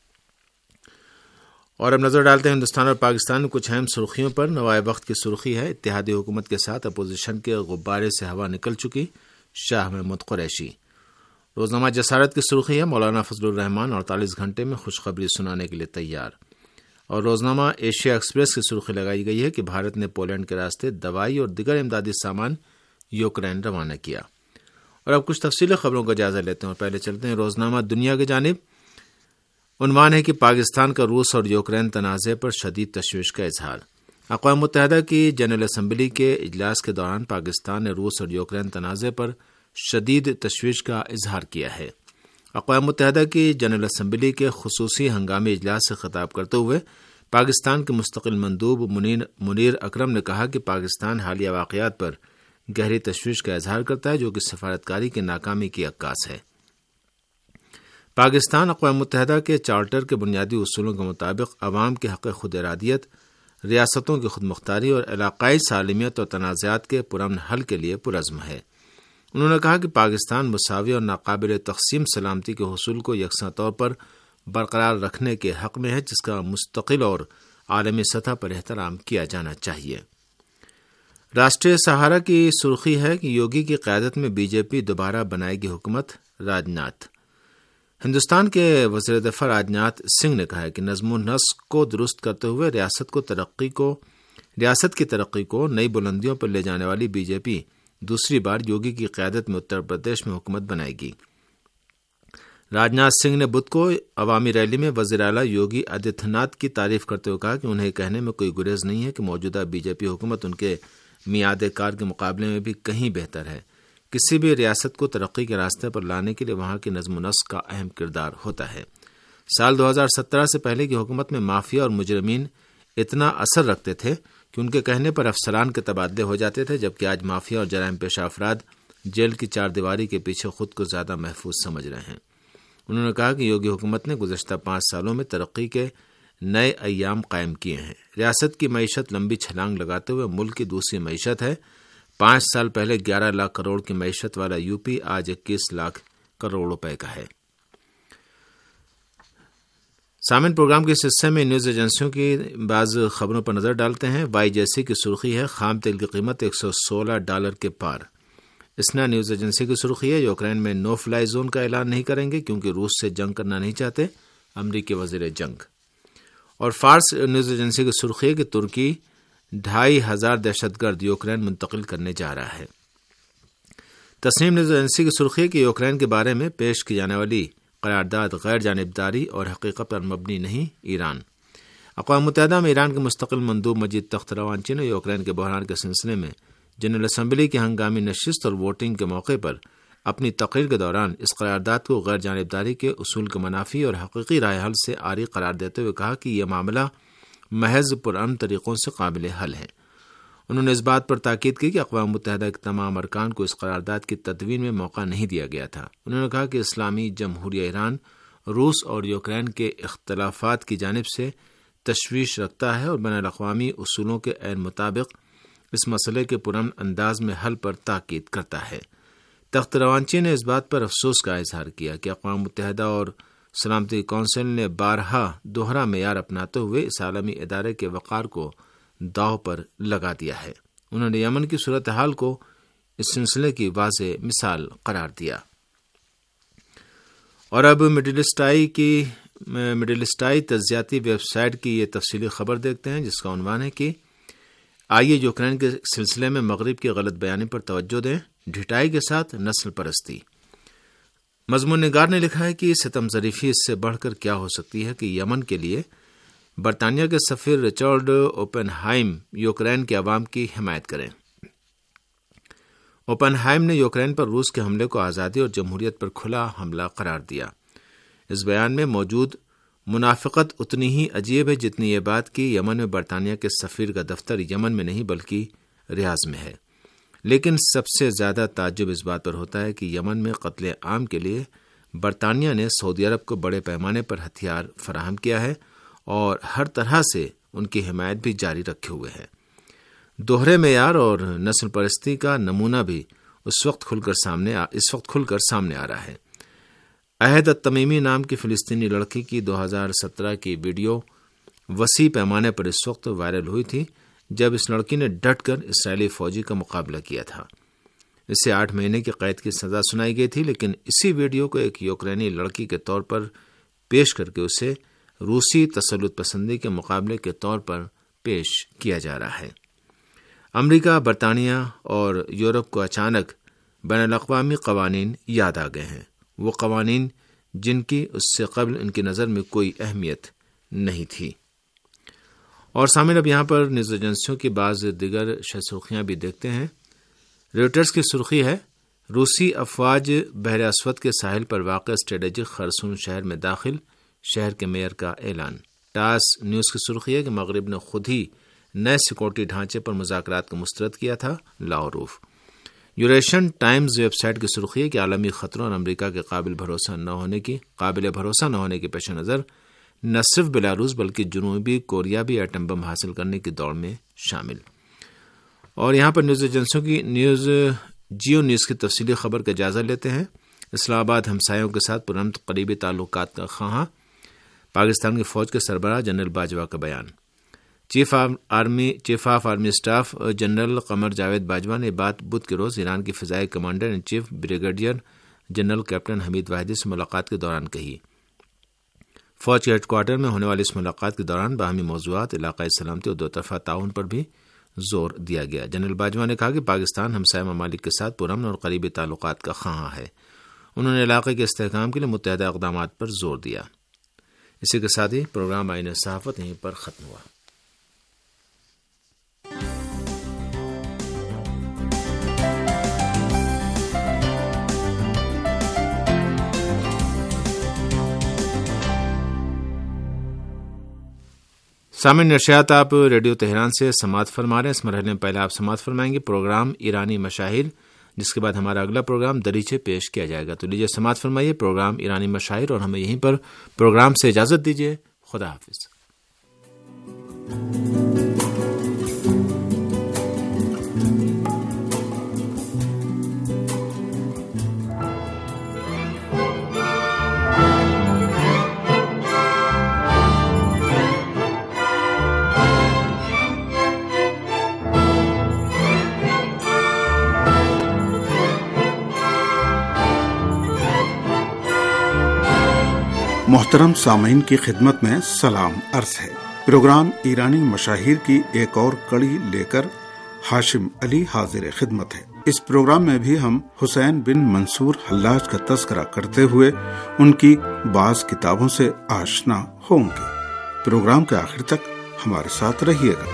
اور اب نظر ڈالتے ہیں ہندوستان اور پاکستان میں کچھ اہم سرخیوں پر۔ نوائے وقت کی سرخی ہے، اتحادی حکومت کے ساتھ اپوزیشن کے غبارے سے ہوا نکل چکی، شاہ محمود قریشی۔ روزنامہ جسارت کی سرخی ہے، مولانا فضل الرحمان اڑتالیس گھنٹے میں خوشخبری سنانے کے لیے تیار۔ اور روزنامہ ایشیا ایکسپریس کی سرخی لگائی گئی ہے کہ بھارت نے پولینڈ کے راستے دوائی اور دیگر امدادی سامان یوکرین روانہ کیا۔ اور اب کچھ تفصیلی خبروں کا جائزہ لیتے ہیں، اور پہلے چلتے ہیں روزنامہ دنیا کی جانب۔ عنوان ہے کہ پاکستان کا روس اور یوکرین تنازع پر شدید تشویش کا اظہار۔ اقوام متحدہ کی جنرل اسمبلی کے اجلاس کے دوران پاکستان نے روس اور یوکرین تنازع پر شدید تشویش کا اظہار کیا ہے۔ اقوام متحدہ کی جنرل اسمبلی کے خصوصی ہنگامی اجلاس سے خطاب کرتے ہوئے پاکستان کے مستقل مندوب منیر اکرم نے کہا کہ پاکستان حالیہ واقعات پر گہری تشویش کا اظہار کرتا ہے جو کہ سفارتکاری کی ناکامی کی عکاس ہے۔ پاکستان اقوام متحدہ کے چارٹر کے بنیادی اصولوں کے مطابق عوام کے حق خود ارادیت، ریاستوں کی خود مختاری اور علاقائی سالمیت اور تنازعات کے پرامن حل کے لیے پرعزم ہے۔ انہوں نے کہا کہ پاکستان مساوی اور ناقابل تقسیم سلامتی کے حصول کو یکساں طور پر برقرار رکھنے کے حق میں ہے، جس کا مستقل اور عالمی سطح پر احترام کیا جانا چاہیے۔ راشٹریہ سہارا کی سرخی ہے کہ یوگی کی قیادت میں بی جے پی دوبارہ بنائے گی حکومت، راجناتھ۔ ہندوستان کے وزیر دفاع راجناتھ سنگھ نے کہا ہے کہ نظم و نسق کو درست کرتے ہوئے ریاست کو ترقی کو ریاست کی ترقی کو نئی بلندیوں پر لے جانے والی بی جے پی دوسری بار یوگی کی قیادت میں اتر پردیش میں حکومت بنائے گی۔ راجناتھ سنگھ نے بدھ کو عوامی ریلی میں وزیر اعلیٰ یوگی آدتیہ ناتھ کی تعریف کرتے ہوئے کہا کہ انہیں کہنے میں کوئی گریز نہیں ہے کہ موجودہ بی جے پی حکومت ان کے میعاد کار کے مقابلے میں بھی کہیں بہتر ہے۔ کسی بھی ریاست کو ترقی کے راستے پر لانے کے لیے وہاں کی نظم و نسق کا اہم کردار ہوتا ہے۔ سال دو ہزار سترہ سے پہلے کی حکومت میں مافیا اور مجرمین اتنا اثر رکھتے تھے کہ ان کے کہنے پر افسران کے تبادلے ہو جاتے تھے، جبکہ آج مافیا اور جرائم پیشہ افراد جیل کی چار دیواری کے پیچھے خود کو زیادہ محفوظ سمجھ رہے ہیں۔ انہوں نے کہا کہ یوگی حکومت نے گزشتہ پانچ سالوں میں ترقی کے نئے ایام قائم کیے ہیں۔ ریاست کی معیشت لمبی چھلانگ لگاتے ہوئے ملک کی دوسری معیشت ہے۔ پانچ سال پہلے گیارہ لاکھ کروڑ کی معیشت والا یو پی آج اکیس لاکھ کروڑ روپے کا ہے۔ سامعین، پروگرام کے اس حصے میں نیوز ایجنسیوں کی بعض خبروں پر نظر ڈالتے ہیں۔ وائی جے سی کی سرخی ہے خام تیل کی قیمت ایک سو سولہ ڈالر کے پار۔ اسنا نیوز ایجنسی کی سرخی ہے یوکرین میں نو فلائی زون کا اعلان نہیں کریں گے کیونکہ روس سے جنگ کرنا نہیں چاہتے، امریکی وزیر جنگ۔ اور فارس نیوز ایجنسی کی سرخی ہے کہ ترکی ڈھائی ہزار دہشت گرد یوکرین منتقل کرنے جا رہا ہے۔ تسنیم نیوز ایجنسی کی سرخی ہے کہ یوکرین کے بارے میں پیش کی جانے والی قرارداد غیر جانبداری اور حقیقت پر مبنی نہیں، ایران۔ اقوام متحدہ میں ایران کے مستقل مندوب مجید تخت روانچی نے یوکرین کے بحران کے سلسلے میں جنرل اسمبلی کی ہنگامی نشست اور ووٹنگ کے موقع پر اپنی تقریر کے دوران اس قرارداد کو غیر جانبداری کے اصول کے منافی اور حقیقی رائے حل سے عاری قرار دیتے ہوئے کہا کہ یہ معاملہ محض پرامن طریقوں سے قابل حل ہے۔ انہوں نے اس بات پر تاکید کی کہ اقوام متحدہ کے تمام ارکان کو اس قرارداد کی تدوین میں موقع نہیں دیا گیا تھا۔ انہوں نے کہا کہ اسلامی جمہوریہ ایران روس اور یوکرین کے اختلافات کی جانب سے تشویش رکھتا ہے اور بین الاقوامی اصولوں کے عین مطابق اس مسئلے کے پرامن انداز میں حل پر تاکید کرتا ہے۔ تخت روانچی نے اس بات پر افسوس کا اظہار کیا کہ اقوام متحدہ اور سلامتی کونسل نے بارہا دوہرا معیار اپناتے ہوئے اس عالمی ادارے کے وقار کو داؤ پر لگا دیا ہے۔ انہوں نے یمن کی صورتحال کو اس سلسلے کی واضح مثال قرار دیا۔ اور اب مڈل اسٹائی کی مڈل اسٹائی تجزیاتی ویب سائٹ کی یہ تفصیلی خبر دیکھتے ہیں جس کا عنوان ہے کہ آئیے یوکرین کے سلسلے میں مغرب کی غلط بیانی پر توجہ دیں، ڈھٹائی کے ساتھ نسل پرستی۔ مضمون نگار نے لکھا ہے کہ ستم ظریفی اس سے بڑھ کر کیا ہو سکتی ہے کہ یمن کے لیے برطانیہ کے سفیر رچرڈ اوپن ہائم یوکرین کے عوام کی حمایت کریں۔ اوپن ہائم نے یوکرین پر روس کے حملے کو آزادی اور جمہوریت پر کھلا حملہ قرار دیا۔ اس بیان میں موجود منافقت اتنی ہی عجیب ہے جتنی یہ بات کہ یمن میں برطانیہ کے سفیر کا دفتر یمن میں نہیں بلکہ ریاض میں ہے۔ لیکن سب سے زیادہ تعجب اس بات پر ہوتا ہے کہ یمن میں قتل عام کے لیے برطانیہ نے سعودی عرب کو بڑے پیمانے پر ہتھیار فراہم کیا ہے اور ہر طرح سے ان کی حمایت بھی جاری رکھے ہوئے ہے۔ دوہرے معیار اور نسل پرستی کا نمونہ بھی اس وقت کھل کر سامنے آ, اس وقت کھل کر سامنے آ رہا ہے۔ عہد التمیمی نام کی فلسطینی لڑکی کی دو ہزار سترہ کی ویڈیو وسیع پیمانے پر اس وقت وائرل ہوئی تھی جب اس لڑکی نے ڈٹ کر اسرائیلی فوجی کا مقابلہ کیا تھا۔ اسے آٹھ مہینے کی قید کی سزا سنائی گئی تھی، لیکن اسی ویڈیو کو ایک یوکرینی لڑکی کے طور پر پیش کر کے اسے روسی تسلط پسندی کے مقابلے کے طور پر پیش کیا جا رہا ہے۔ امریکہ، برطانیہ اور یورپ کو اچانک بین الاقوامی قوانین یاد آ گئے ہیں، وہ قوانین جن کی اس سے قبل ان کی نظر میں کوئی اہمیت نہیں تھی۔ اور سامعین، اب یہاں پر نیوز ایجنسیوں کی بعض دیگر سرخیاں بھی دیکھتے ہیں۔ رویٹرز کی سرخی ہے روسی افواج بحر اسود کے ساحل پر واقع اسٹریٹجک خرسون شہر میں داخل، شہر کے میئر کا اعلان۔ ٹاس نیوز کی سرخی ہے کہ مغرب نے خود ہی نئے سیکورٹی ڈھانچے پر مذاکرات کو مسترد کیا تھا، Lavrov. Eurasian Times website کی سرخی ہے کہ عالمی خطروں اور امریکہ کے قابل بھروسہ نہ ہونے کی قابل بھروسہ نہ ہونے کے پیش نظر نہ صرف بیلاروس بلکہ جنوبی کوریا بھی ایٹم بم حاصل کرنے کی دوڑ میں شامل۔ اور یہاں پر نیوز ایجنسیوں کی نیوز جیو نیوز کی تفصیلی خبر کا جائزہ لیتے ہیں۔ اسلام آباد ہمسایوں کے ساتھ پرامن قریبی تعلقات کا خواہاں، پاکستان کی فوج کے سربراہ جنرل باجوہ کا بیان۔ Chief army chief of army staff general Qamar Javed Bajwa نے بات بدھ کے روز ایران کی فضائی commander in chief brigadier general captain Hamid Vahidi سے ملاقات کے دوران کہی۔ فوج کے ہیڈ کوارٹر میں ہونے والی اس ملاقات کے دوران باہمی موضوعات، علاقائی سلامتی اور دو طرفہ تعاون پر بھی زور دیا گیا۔ جنرل باجوہ نے کہا کہ پاکستان ہمسایہ ممالک کے ساتھ پرامن اور قریبی تعلقات کا خواہاں ہے۔ انہوں نے علاقے کے استحکام کے لیے متحدہ اقدامات پر زور دیا۔ اسی کے ساتھ ہی پروگرام آئین صحافت یہیں پر ختم ہوا۔ سامعین، نشریات آپ ریڈیو تہران سے سماعت فرما رہے ہیں۔ اس مرحلے میں پہلے آپ سماعت فرمائیں گے پروگرام ایرانی مشاہیر، جس کے بعد ہمارا اگلا پروگرام دریچے پیش کیا جائے گا۔ تو لیجیے سماعت فرمائیے پروگرام ایرانی مشاہیر، اور ہمیں یہیں پر پروگرام سے اجازت دیجیے۔ خدا حافظ۔ محترم سامعین کی خدمت میں سلام عرض ہے۔ پروگرام ایرانی مشاہیر کی ایک اور کڑی لے کر ہاشم علی حاضر خدمت ہے۔ اس پروگرام میں بھی ہم حسین بن منصور حلاج کا تذکرہ کرتے ہوئے ان کی بعض کتابوں سے آشنا ہوں گے۔ پروگرام کے آخر تک ہمارے ساتھ رہیے گا۔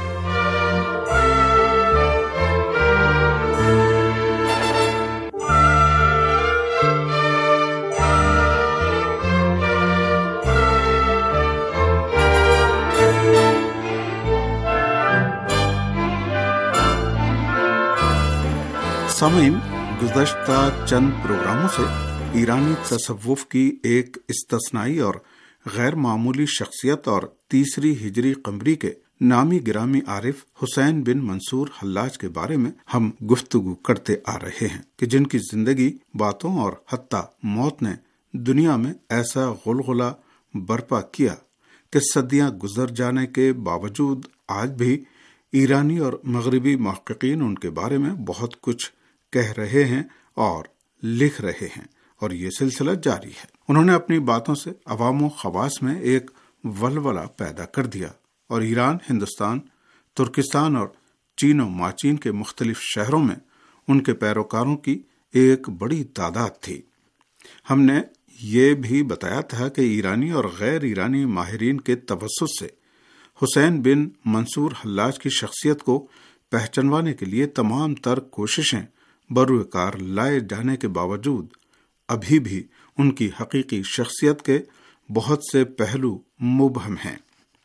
سامعین، گزشتہ چند پروگراموں سے ایرانی تصوف کی ایک استثنائی اور غیر معمولی شخصیت اور تیسری ہجری قمری کے نامی گرامی عارف حسین بن منصور حلاج کے بارے میں ہم گفتگو کرتے آ رہے ہیں کہ جن کی زندگی، باتوں اور حتیٰ موت نے دنیا میں ایسا غلغلہ برپا کیا کہ صدیاں گزر جانے کے باوجود آج بھی ایرانی اور مغربی محققین ان کے بارے میں بہت کچھ کہہ رہے ہیں اور لکھ رہے ہیں، اور یہ سلسلہ جاری ہے۔ انہوں نے اپنی باتوں سے عوام و خواص میں ایک ولولہ پیدا کر دیا، اور ایران، ہندوستان، ترکستان اور چین و ماچین کے مختلف شہروں میں ان کے پیروکاروں کی ایک بڑی تعداد تھی۔ ہم نے یہ بھی بتایا تھا کہ ایرانی اور غیر ایرانی ماہرین کے توسط سے حسین بن منصور حلاج کی شخصیت کو پہچانوانے کے لیے تمام تر کوششیں بروئے کار لائے جانے کے باوجود ابھی بھی ان کی حقیقی شخصیت کے بہت سے پہلو مبہم ہیں۔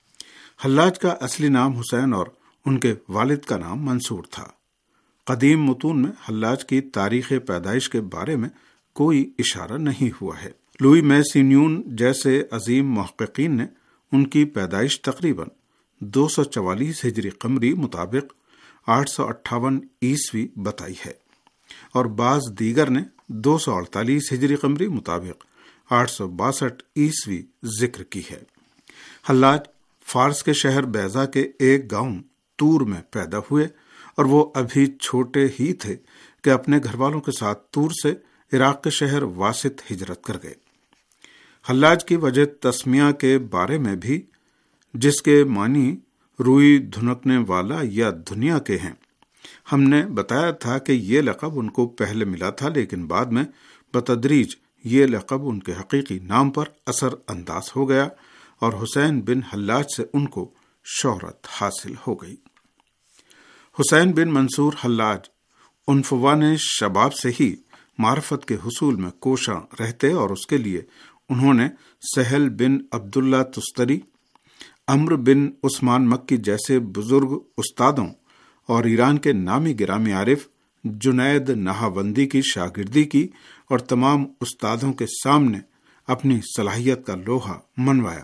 حلاج کا اصلی نام حسین اور ان کے والد کا نام منصور تھا۔ قدیم متون میں حلاج کی تاریخ پیدائش کے بارے میں کوئی اشارہ نہیں ہوا ہے۔ لوئی میسینیون جیسے عظیم محققین نے ان کی پیدائش تقریباً دو سو چوالیس ہجری قمری مطابق آٹھ سو اٹھاون عیسوی بتائی ہے، اور بعض دیگر نے دو سو اڑتالیس ہجری قمری مطابق آٹھ سو باسٹھ عیسوی ذکر کی ہے۔ حلاج فارس کے شہر بیضا کے ایک گاؤں تور میں پیدا ہوئے، اور وہ ابھی چھوٹے ہی تھے کہ اپنے گھر والوں کے ساتھ تور سے عراق کے شہر واسط ہجرت کر گئے۔ حلاج کی وجہ تسمیہ کے بارے میں بھی، جس کے معنی روئی دھنکنے والا یا دنیا کے ہیں، ہم نے بتایا تھا کہ یہ لقب ان کو پہلے ملا تھا، لیکن بعد میں بتدریج یہ لقب ان کے حقیقی نام پر اثر انداز ہو گیا، اور حسین بن حلاج سے ان کو شہرت حاصل ہو گئی۔ حسین بن منصور حلاج عنفوان شباب سے ہی معرفت کے حصول میں کوشاں رہتے اور اس کے لیے انہوں نے سہل بن عبداللہ تستری، عمر بن عثمان مکی جیسے بزرگ استادوں اور ایران کے نامی گرامی عارف جنید نہاوندی کی شاگردی کی اور تمام استادوں کے سامنے اپنی صلاحیت کا لوہا منوایا۔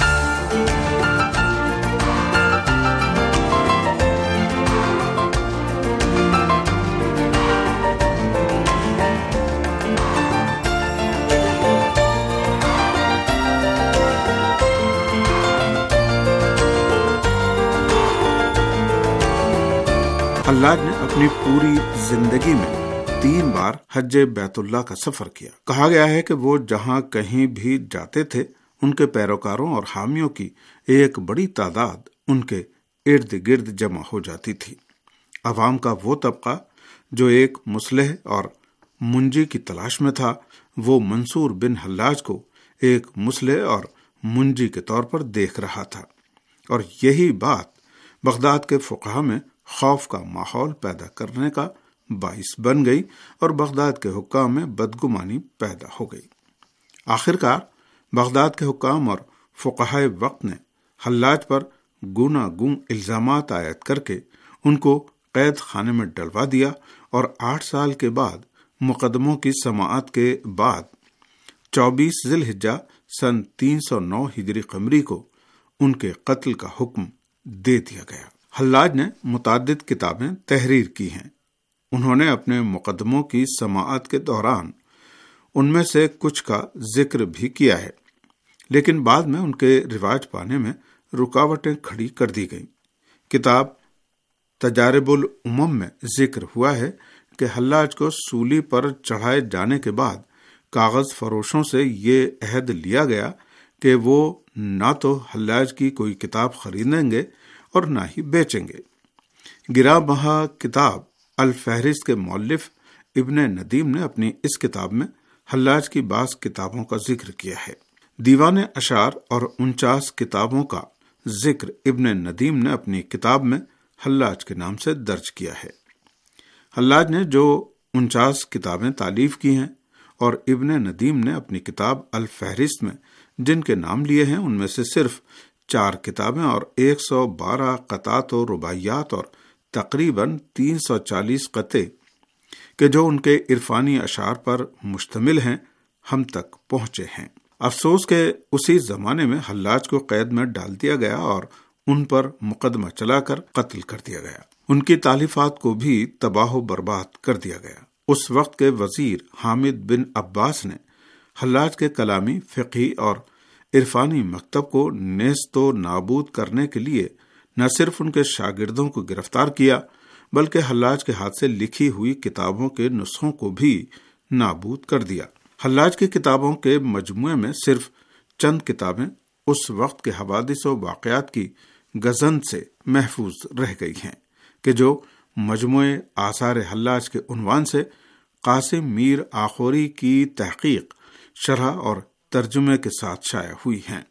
حلاج نے اپنی پوری زندگی میں تین بار حج بیت اللہ کا سفر کیا۔ کہا گیا ہے کہ وہ جہاں کہیں بھی جاتے تھے ان کے پیروکاروں اور حامیوں کی ایک بڑی تعداد ان کے ارد گرد جمع ہو جاتی تھی۔ عوام کا وہ طبقہ جو ایک مصلح اور منجی کی تلاش میں تھا، وہ منصور بن حلاج کو ایک مصلح اور منجی کے طور پر دیکھ رہا تھا، اور یہی بات بغداد کے فقہا میں خوف کا ماحول پیدا کرنے کا باعث بن گئی اور بغداد کے حکام میں بدگمانی پیدا ہو گئی۔ آخرکار بغداد کے حکام اور فقہائے وقت نے حلاج پر گونا گون الزامات عائد کر کے ان کو قید خانے میں ڈلوا دیا، اور آٹھ سال کے بعد مقدموں کی سماعت کے بعد چوبیس ذی الحجہ سن تین سو نو ہجری قمری کو ان کے قتل کا حکم دے دیا گیا۔ حلاج نے متعدد کتابیں تحریر کی ہیں۔ انہوں نے اپنے مقدموں کی سماعت کے دوران ان میں سے کچھ کا ذکر بھی کیا ہے، لیکن بعد میں ان کے رواج پانے میں رکاوٹیں کھڑی کر دی گئیں۔ کتاب تجارب الامم میں ذکر ہوا ہے کہ حلاج کو سولی پر چڑھائے جانے کے بعد کاغذ فروشوں سے یہ عہد لیا گیا کہ وہ نہ تو حلاج کی کوئی کتاب خریدیں گے اور نہ ہی بیچیں گے۔ گرا بہا کتاب الفہرست کے مؤلف ابن ندیم نے اپنی اس کتاب میں حلاج کی بعض کتابوں کا ذکر کیا ہے۔ دیوان اشعار اور انچاس کتابوں کا ذکر ابن ندیم نے اپنی کتاب میں حلاج کے نام سے درج کیا ہے۔ حلاج نے جو انچاس کتابیں تالیف کی ہیں اور ابن ندیم نے اپنی کتاب الفہرست میں جن کے نام لیے ہیں، ان میں سے صرف چار کتابیں اور ایک سو بارہ قطعات و رباعیات اور تقریباً تین سو چالیس قطعے کہ جو ان کے عرفانی اشعار پر مشتمل ہیں ہم تک پہنچے ہیں۔ افسوس کہ اسی زمانے میں حلاج کو قید میں ڈال دیا گیا اور ان پر مقدمہ چلا کر قتل کر دیا گیا۔ ان کی تالیفات کو بھی تباہ و برباد کر دیا گیا۔ اس وقت کے وزیر حامد بن عباس نے حلاج کے کلامی، فقہی اور عرفانی مکتب کو نیست و نابود کرنے کے لیے نہ صرف ان کے شاگردوں کو گرفتار کیا بلکہ حلاج کے ہاتھ سے لکھی ہوئی کتابوں کے نسخوں کو بھی نابود کر دیا۔ حلاج کی کتابوں کے مجموعے میں صرف چند کتابیں اس وقت کے حوادث و واقعات کی گزند سے محفوظ رہ گئی ہیں کہ جو مجموعے آثار حلاج کے عنوان سے قاسم میر آخوری کی تحقیق، شرح اور ترجمے کے ساتھ شائع ہوئی ہیں۔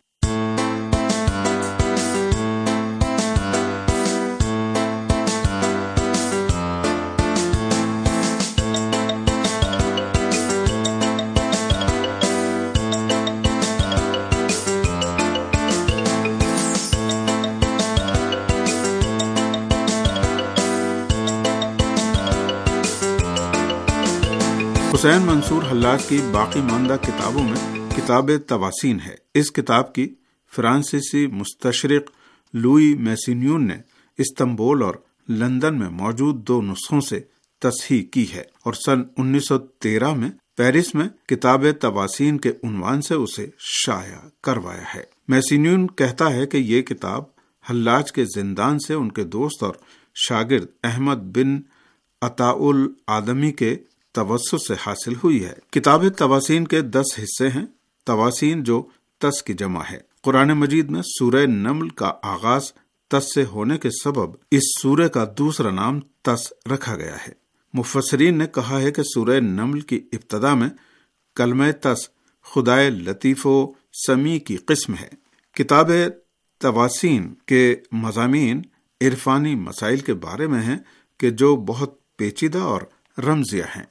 حسین منصور حلاج کی باقی ماندہ کتابوں میں کتاب تواسین ہے۔ اس کتاب کی فرانسیسی مستشرق لوئی میسینیون نے استنبول اور لندن میں موجود دو نسخوں سے تصحیح کی ہے اور سن انیس سو تیرہ میں پیرس میں کتاب تواسین کے عنوان سے اسے شائع کروایا ہے۔ میسینیون کہتا ہے کہ یہ کتاب حلاج کے زندان سے ان کے دوست اور شاگرد احمد بن عطاء الآدمی کے توسط سے حاصل ہوئی ہے۔ کتاب تواسین کے دس حصے ہیں۔ تواسین جو تس کی جمع ہے۔ قرآن مجید میں سورہ نمل کا آغاز تس سے ہونے کے سبب اس سورہ کا دوسرا نام تس رکھا گیا ہے۔ مفسرین نے کہا ہے کہ سورہ نمل کی ابتدا میں کلمہ تس خدائے لطیف و سمیع کی قسم ہے۔ کتاب تواسین کے مضامین عرفانی مسائل کے بارے میں ہیں کہ جو بہت پیچیدہ اور رمزیہ ہیں۔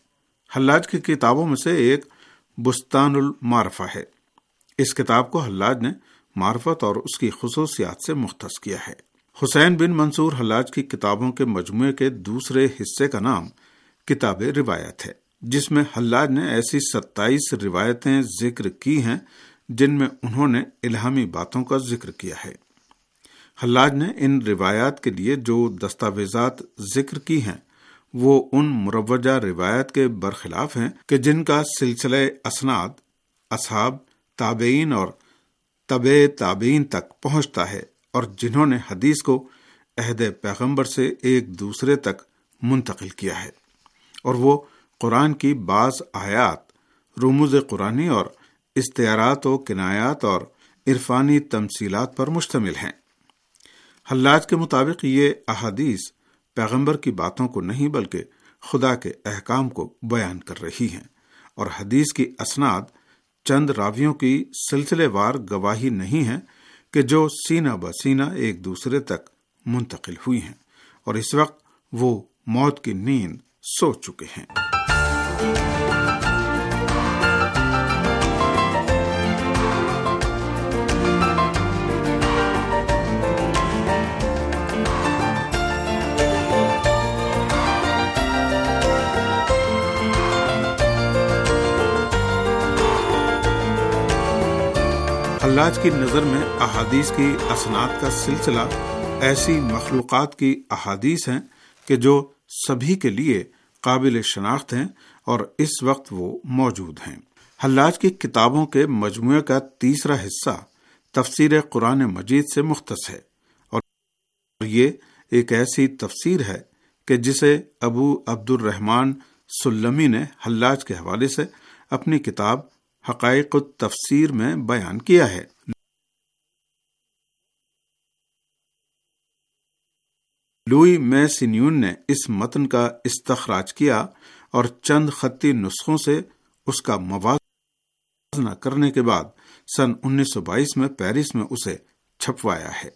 حلاج کی کتابوں میں سے ایک بستان المعرفہ ہے۔ اس کتاب کو حلاج نے معرفت اور اس کی خصوصیات سے مختص کیا ہے۔ حسین بن منصور حلاج کی کتابوں کے مجموعے کے دوسرے حصے کا نام کتاب روایت ہے، جس میں حلاج نے ایسی ستائیس روایتیں ذکر کی ہیں جن میں انہوں نے الہامی باتوں کا ذکر کیا ہے۔ حلاج نے ان روایات کے لیے جو دستاویزات ذکر کی ہیں وہ ان مروجہ روایت کے برخلاف ہیں کہ جن کا سلسلہ اسناد اصحاب، تابعین اور تبع تابعین تک پہنچتا ہے، اور جنہوں نے حدیث کو عہد پیغمبر سے ایک دوسرے تک منتقل کیا ہے، اور وہ قرآن کی بعض آیات، رموز قرآنی اور استعارات و کنایات اور عرفانی تمثیلات پر مشتمل ہیں۔ حلاج کے مطابق یہ احادیث پیغمبر کی باتوں کو نہیں بلکہ خدا کے احکام کو بیان کر رہی ہیں، اور حدیث کی اسناد چند راویوں کی سلسلے وار گواہی نہیں ہے کہ جو سینہ بہ سینہ ایک دوسرے تک منتقل ہوئی ہیں، اور اس وقت وہ موت کی نیند سو چکے ہیں۔ حلاج کی نظر میں احادیث کی اسناد کا سلسلہ ایسی مخلوقات کی احادیث ہیں کہ جو سبھی کے لیے قابل شناخت ہیں اور اس وقت وہ موجود ہیں۔ حلاج کی کتابوں کے مجموعے کا تیسرا حصہ تفسیر قرآن مجید سے مختص ہے، اور یہ ایک ایسی تفسیر ہے کہ جسے ابو عبد الرحمن سلمی نے حلاج کے حوالے سے اپنی کتاب حقائق التفسیر میں بیان کیا ہے۔ لوئی میسینیون نے اس متن کا استخراج کیا اور چند خطی نسخوں سے اس کا موازنہ کرنے کے بعد سن انیس سو بائیس میں پیرس میں اسے چھپوایا ہے۔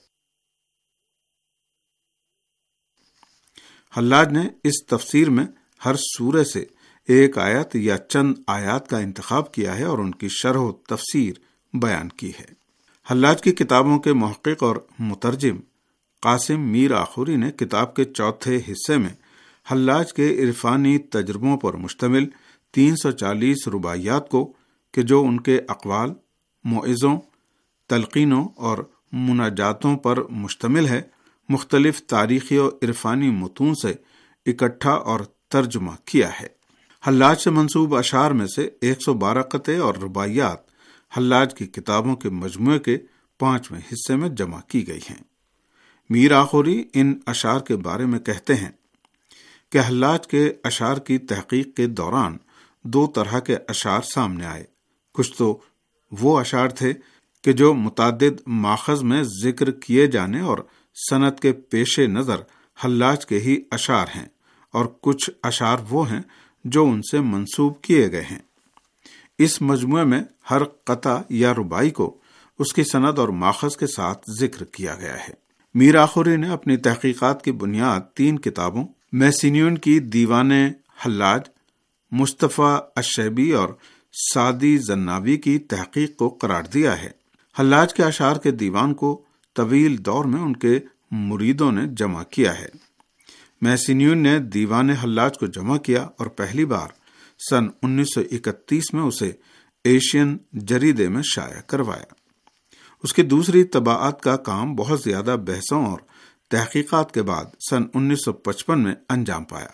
حلاج نے اس تفسیر میں ہر سورہ سے ایک آیت یا چند آیات کا انتخاب کیا ہے اور ان کی شرح و تفسیر بیان کی ہے۔ حلاج کی کتابوں کے محقق اور مترجم قاسم میر آخوری نے کتاب کے چوتھے حصے میں حلاج کے عرفانی تجربوں پر مشتمل تین سو چالیس رباعیات کو، کہ جو ان کے اقوال، موعظوں، تلقینوں اور مناجاتوں پر مشتمل ہے، مختلف تاریخی اور عرفانی متون سے اکٹھا اور ترجمہ کیا ہے۔ حلاج سے منسوب اشعار میں سے ایک سو بارہ قطعے اور رباعیات حلاج کی کتابوں کے مجموعے کے پانچویں حصے میں جمع کی گئی ہیں۔ میر آخوری ان اشعار کے بارے میں کہتے ہیں کہ حلاج کے اشعار کی تحقیق کے دوران دو طرح کے اشعار سامنے آئے۔ کچھ تو وہ اشعار تھے کہ جو متعدد ماخذ میں ذکر کیے جانے اور سند کے پیش نظر حلاج کے ہی اشعار ہیں، اور کچھ اشعار وہ ہیں جو ان سے منسوب کیے گئے ہیں۔ اس مجموعے میں ہر قطع یا رباعی کو اس کی سند اور ماخذ کے ساتھ ذکر کیا گیا ہے۔ میر آخوری نے اپنی تحقیقات کی بنیاد تین کتابوں، میسینیون کی دیوان حلاج، مصطفیٰ الشیبی اور سعدی زناوی کی تحقیق کو قرار دیا ہے۔ حلاج کے اشعار کے دیوان کو طویل دور میں ان کے مریدوں نے جمع کیا ہے۔ میسینیون نے دیوان حلاج کو جمع کیا اور پہلی بار سن انیس سو اکتیس میں اسے ایشین جریدے میں شائع کروایا۔ اس کی دوسری طباعت کا کام بہت زیادہ بحثوں اور تحقیقات کے بعد سن انیس سو پچپن میں انجام پایا۔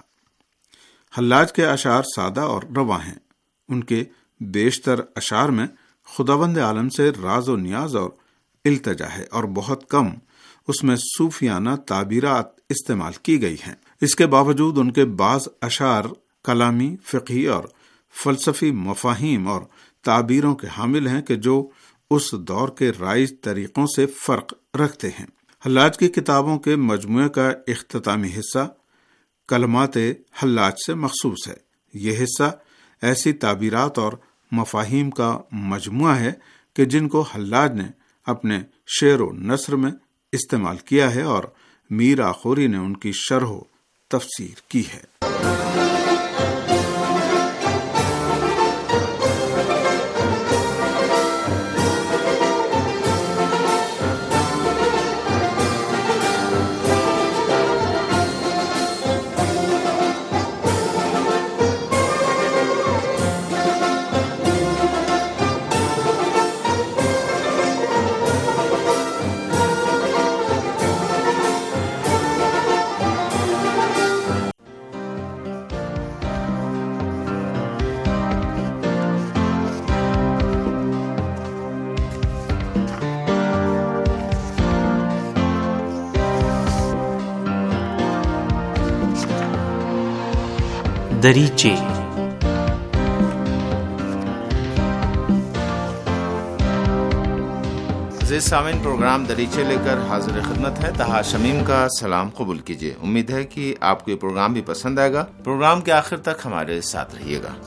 حلاج کے اشعار سادہ اور رواں ہیں۔ ان کے بیشتر اشعار میں خداوند عالم سے راز و نیاز اور التجا ہے، اور بہت کم اس میں صوفیانہ تعبیرات استعمال کی گئی ہیں۔ اس کے باوجود ان کے بعض اشعار کلامی، فقہی اور فلسفی مفاہیم اور تعبیروں کے حامل ہیں کہ جو اس دور کے رائج طریقوں سے فرق رکھتے ہیں۔ حلاج کی کتابوں کے مجموعے کا اختتامی حصہ کلمات حلاج سے مخصوص ہے۔ یہ حصہ ایسی تعبیرات اور مفاہیم کا مجموعہ ہے کہ جن کو حلاج نے اپنے شعر و نثر میں استعمال کیا ہے، اور میر آخوری نے ان کی شرح و تفسیر کی ہے۔ دریچے۔ عزیز سامعین، پروگرام دریچے لے کر حاضر خدمت ہے۔ طہا شمیم کا سلام قبول کیجیے۔ امید ہے کہ آپ کو یہ پروگرام بھی پسند آئے گا۔ پروگرام کے آخر تک ہمارے ساتھ رہیے گا۔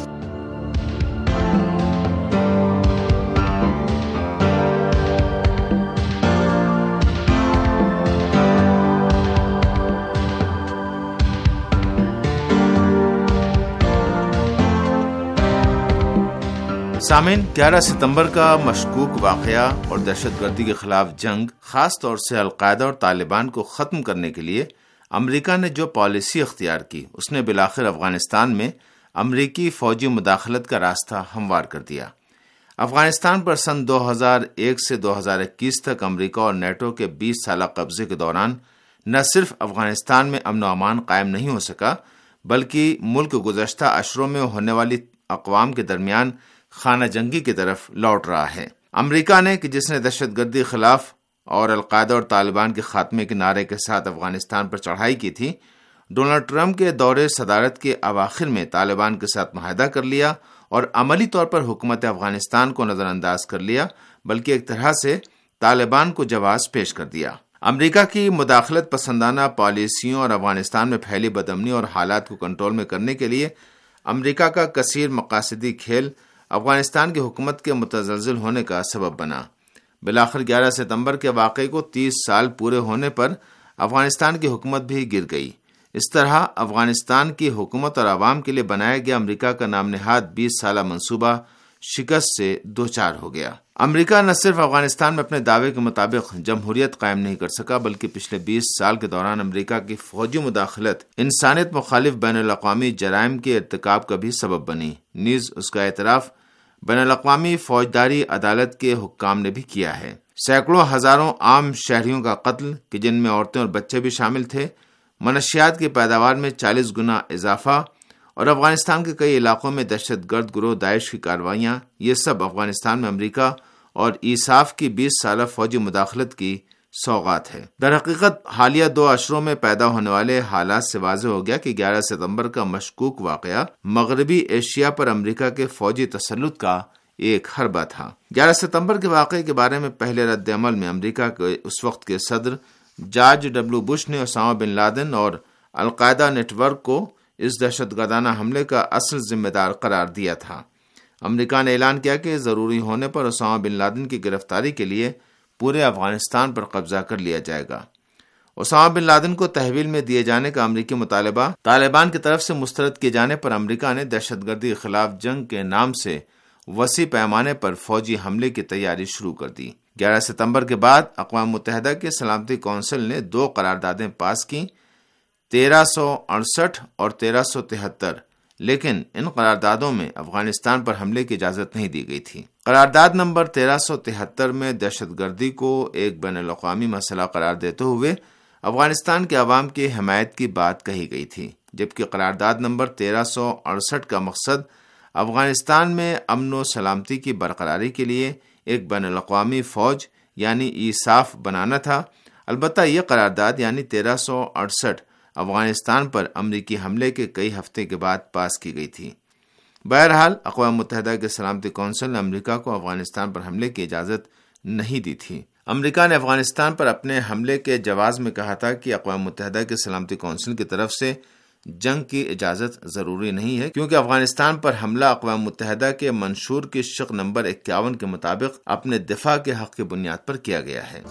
سامعین، گیارہ ستمبر کا مشکوک واقعہ اور دہشت گردی کے خلاف جنگ، خاص طور سے القاعدہ اور طالبان کو ختم کرنے کے لیے امریکہ نے جو پالیسی اختیار کی، اس نے بالآخر افغانستان میں امریکی فوجی مداخلت کا راستہ ہموار کر دیا۔ افغانستان پر سن دو ہزار ایک سے دو ہزار اکیس تک امریکہ اور نیٹو کے بیس سالہ قبضے کے دوران نہ صرف افغانستان میں امن و امان قائم نہیں ہو سکا، بلکہ ملک گزشتہ اشروں میں ہونے والی اقوام کے درمیان خانہ جنگی کی طرف لوٹ رہا ہے۔ امریکہ نے کہ جس نے دہشت گردی خلاف اور القاعدہ اور طالبان کے خاتمے کے نعرے کے ساتھ افغانستان پر چڑھائی کی تھی، ڈونلڈ ٹرمپ کے دور صدارت کے اواخر میں طالبان کے ساتھ معاہدہ کر لیا اور عملی طور پر حکومت افغانستان کو نظر انداز کر لیا، بلکہ ایک طرح سے طالبان کو جواز پیش کر دیا۔ امریکہ کی مداخلت پسندانہ پالیسیوں اور افغانستان میں پھیلی بدامنی اور حالات کو کنٹرول میں کرنے کے لیے امریکہ کا کثیر مقاصدی کھیل افغانستان کی حکومت کے متزلزل ہونے کا سبب بنا۔ بالآخر گیارہ ستمبر کے واقعے کو تیس سال پورے ہونے پر افغانستان کی حکومت بھی گر گئی۔ اس طرح افغانستان کی حکومت اور عوام کے لیے بنایا گیا امریکہ کا نام نہاد بیس سالہ منصوبہ شکست سے دوچار ہو گیا۔ امریکہ نہ صرف افغانستان میں اپنے دعوے کے مطابق جمہوریت قائم نہیں کر سکا، بلکہ پچھلے بیس سال کے دوران امریکہ کی فوجی مداخلت انسانیت مخالف بین الاقوامی جرائم کے ارتکاب کا بھی سبب بنی۔ نیز اس کا اعتراف بین الاقوامی فوجداری عدالت کے حکام نے بھی کیا ہے۔ سینکڑوں ہزاروں عام شہریوں کا قتل، کہ جن میں عورتیں اور بچے بھی شامل تھے، منشیات کی پیداوار میں چالیس گنا اضافہ اور افغانستان کے کئی علاقوں میں دہشت گرد گروہ داعش کی کارروائیاں، یہ سب افغانستان میں امریکہ اور ایساف کی بیس سالہ فوجی مداخلت کی سوغات ہے۔ در حقیقت حالیہ دو اشروں میں پیدا ہونے والے حالات سے واضح ہو گیا کہ گیارہ ستمبر کا مشکوک واقعہ مغربی ایشیا پر امریکہ کے فوجی تسلط کا ایک حربہ تھا۔ گیارہ ستمبر کے واقعے کے بارے میں پہلے رد عمل میں امریکہ کے اس وقت کے صدر جارج ڈبلیو بش نے اسامہ بن لادن اور القاعدہ نیٹ ورک کو اس دہشت گردانہ حملے کا اصل ذمہ دار قرار دیا تھا۔ امریکہ نے اعلان کیا کہ ضروری ہونے پر اسامہ بن لادن کی گرفتاری کے لیے پورے افغانستان پر قبضہ کر لیا جائے گا۔ اسامہ بن لادن کو تحویل میں دیے جانے کا امریکی مطالبہ طالبان کی طرف سے مسترد کیے جانے پر امریکہ نے دہشت گردی کے خلاف جنگ کے نام سے وسیع پیمانے پر فوجی حملے کی تیاری شروع کر دی۔ گیارہ ستمبر کے بعد اقوام متحدہ کے سلامتی کونسل نے دو قراردادیں پاس کی، تیرہ سو اڑسٹھ اور تیرہ سو تہتر، لیکن ان قراردادوں میں افغانستان پر حملے کی اجازت نہیں دی گئی تھی۔ قرارداد نمبر تیرہ سو تہتر میں دہشت گردی کو ایک بین الاقوامی مسئلہ قرار دیتے ہوئے افغانستان کے عوام کی حمایت کی بات کہی گئی تھی، جبکہ قرارداد نمبر تیرہ سو اڑسٹھ کا مقصد افغانستان میں امن و سلامتی کی برقراری کے لیے ایک بین الاقوامی فوج یعنی ایساف بنانا تھا۔ البتہ یہ قرارداد یعنی تیرہ سو اڑسٹھ افغانستان پر امریکی حملے کے کئی ہفتے کے بعد پاس کی گئی تھی۔ بہرحال اقوام متحدہ کے سلامتی کونسل نے امریکہ کو افغانستان پر حملے کی اجازت نہیں دی تھی۔ امریکہ نے افغانستان پر اپنے حملے کے جواز میں کہا تھا کہ اقوام متحدہ کے سلامتی کونسل کی طرف سے جنگ کی اجازت ضروری نہیں ہے، کیونکہ افغانستان پر حملہ اقوام متحدہ کے منشور کی شق نمبر اکیاون کے مطابق اپنے دفاع کے حق کی بنیاد پر کیا گیا ہے۔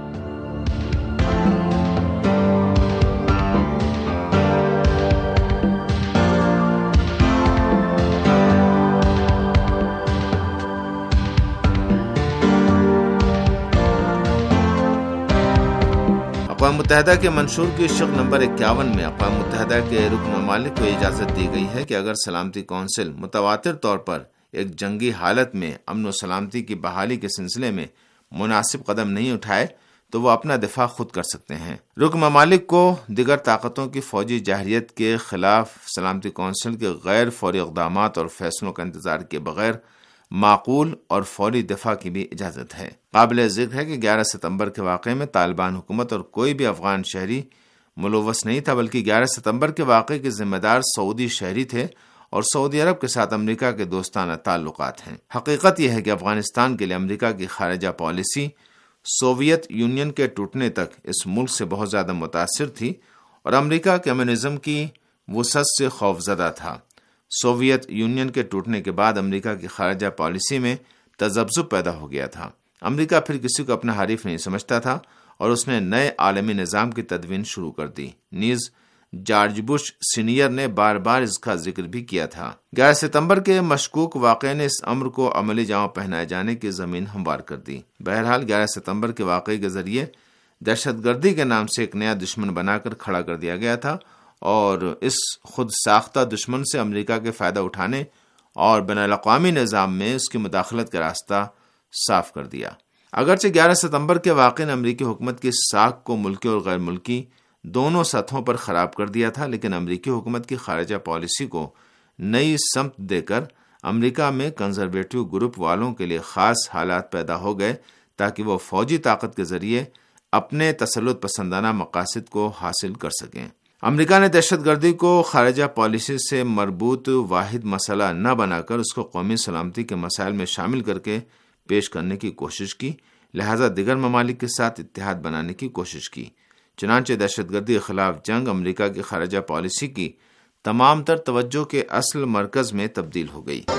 اقوام متحدہ کے منشور کی شق نمبر اکیاون میں اقوام متحدہ کے رکن ممالک کو اجازت دی گئی ہے کہ اگر سلامتی کونسل متواتر طور پر ایک جنگی حالت میں امن و سلامتی کی بحالی کے سلسلے میں مناسب قدم نہیں اٹھائے تو وہ اپنا دفاع خود کر سکتے ہیں۔ رکن ممالک کو دیگر طاقتوں کی فوجی جارحیت کے خلاف سلامتی کونسل کے غیر فوری اقدامات اور فیصلوں کا انتظار کیے بغیر معقول اور فوری دفاع کی بھی اجازت ہے۔ قابل ذکر ہے کہ گیارہ ستمبر کے واقعے میں طالبان حکومت اور کوئی بھی افغان شہری ملوث نہیں تھا، بلکہ گیارہ ستمبر کے واقعے کے ذمہ دار سعودی شہری تھے اور سعودی عرب کے ساتھ امریکہ کے دوستانہ تعلقات ہیں۔ حقیقت یہ ہے کہ افغانستان کے لیے امریکہ کی خارجہ پالیسی سوویت یونین کے ٹوٹنے تک اس ملک سے بہت زیادہ متاثر تھی اور امریکہ کمیونزم کی وسعت سے خوفزدہ تھا۔ سوویت یونین کے ٹوٹنے کے بعد امریکہ کی خارجہ پالیسی میں تذبذب پیدا ہو گیا تھا۔ امریکہ پھر کسی کو اپنا حریف نہیں سمجھتا تھا اور اس نے نئے عالمی نظام کی تدوین شروع کر دی۔ نیز جارج بش سینئر نے بار بار اس کا ذکر بھی کیا تھا۔ گیارہ ستمبر کے مشکوک واقعے نے اس امر کو عملی جامہ پہنائے جانے کی زمین ہموار کر دی۔ بہرحال گیارہ ستمبر کے واقعے کے ذریعے دہشت گردی کے نام سے ایک نیا دشمن بنا کر کھڑا کر دیا گیا تھا اور اس خود ساختہ دشمن سے امریکہ کے فائدہ اٹھانے اور بین الاقوامی نظام میں اس کی مداخلت کا راستہ صاف کر دیا۔ اگرچہ گیارہ ستمبر کے واقعے نے امریکی حکومت کی ساکھ کو ملکی اور غیر ملکی دونوں سطحوں پر خراب کر دیا تھا، لیکن امریکی حکومت کی خارجہ پالیسی کو نئی سمت دے کر امریکہ میں کنزرویٹو گروپ والوں کے لیے خاص حالات پیدا ہو گئے تاکہ وہ فوجی طاقت کے ذریعے اپنے تسلط پسندانہ مقاصد کو حاصل کر سکیں۔ امریکہ نے دہشت گردی کو خارجہ پالیسی سے مربوط واحد مسئلہ نہ بنا کر اس کو قومی سلامتی کے مسائل میں شامل کر کے پیش کرنے کی کوشش کی، لہذا دیگر ممالک کے ساتھ اتحاد بنانے کی کوشش کی۔ چنانچہ دہشت گردی کے خلاف جنگ امریکہ کی خارجہ پالیسی کی تمام تر توجہ کے اصل مرکز میں تبدیل ہو گئی۔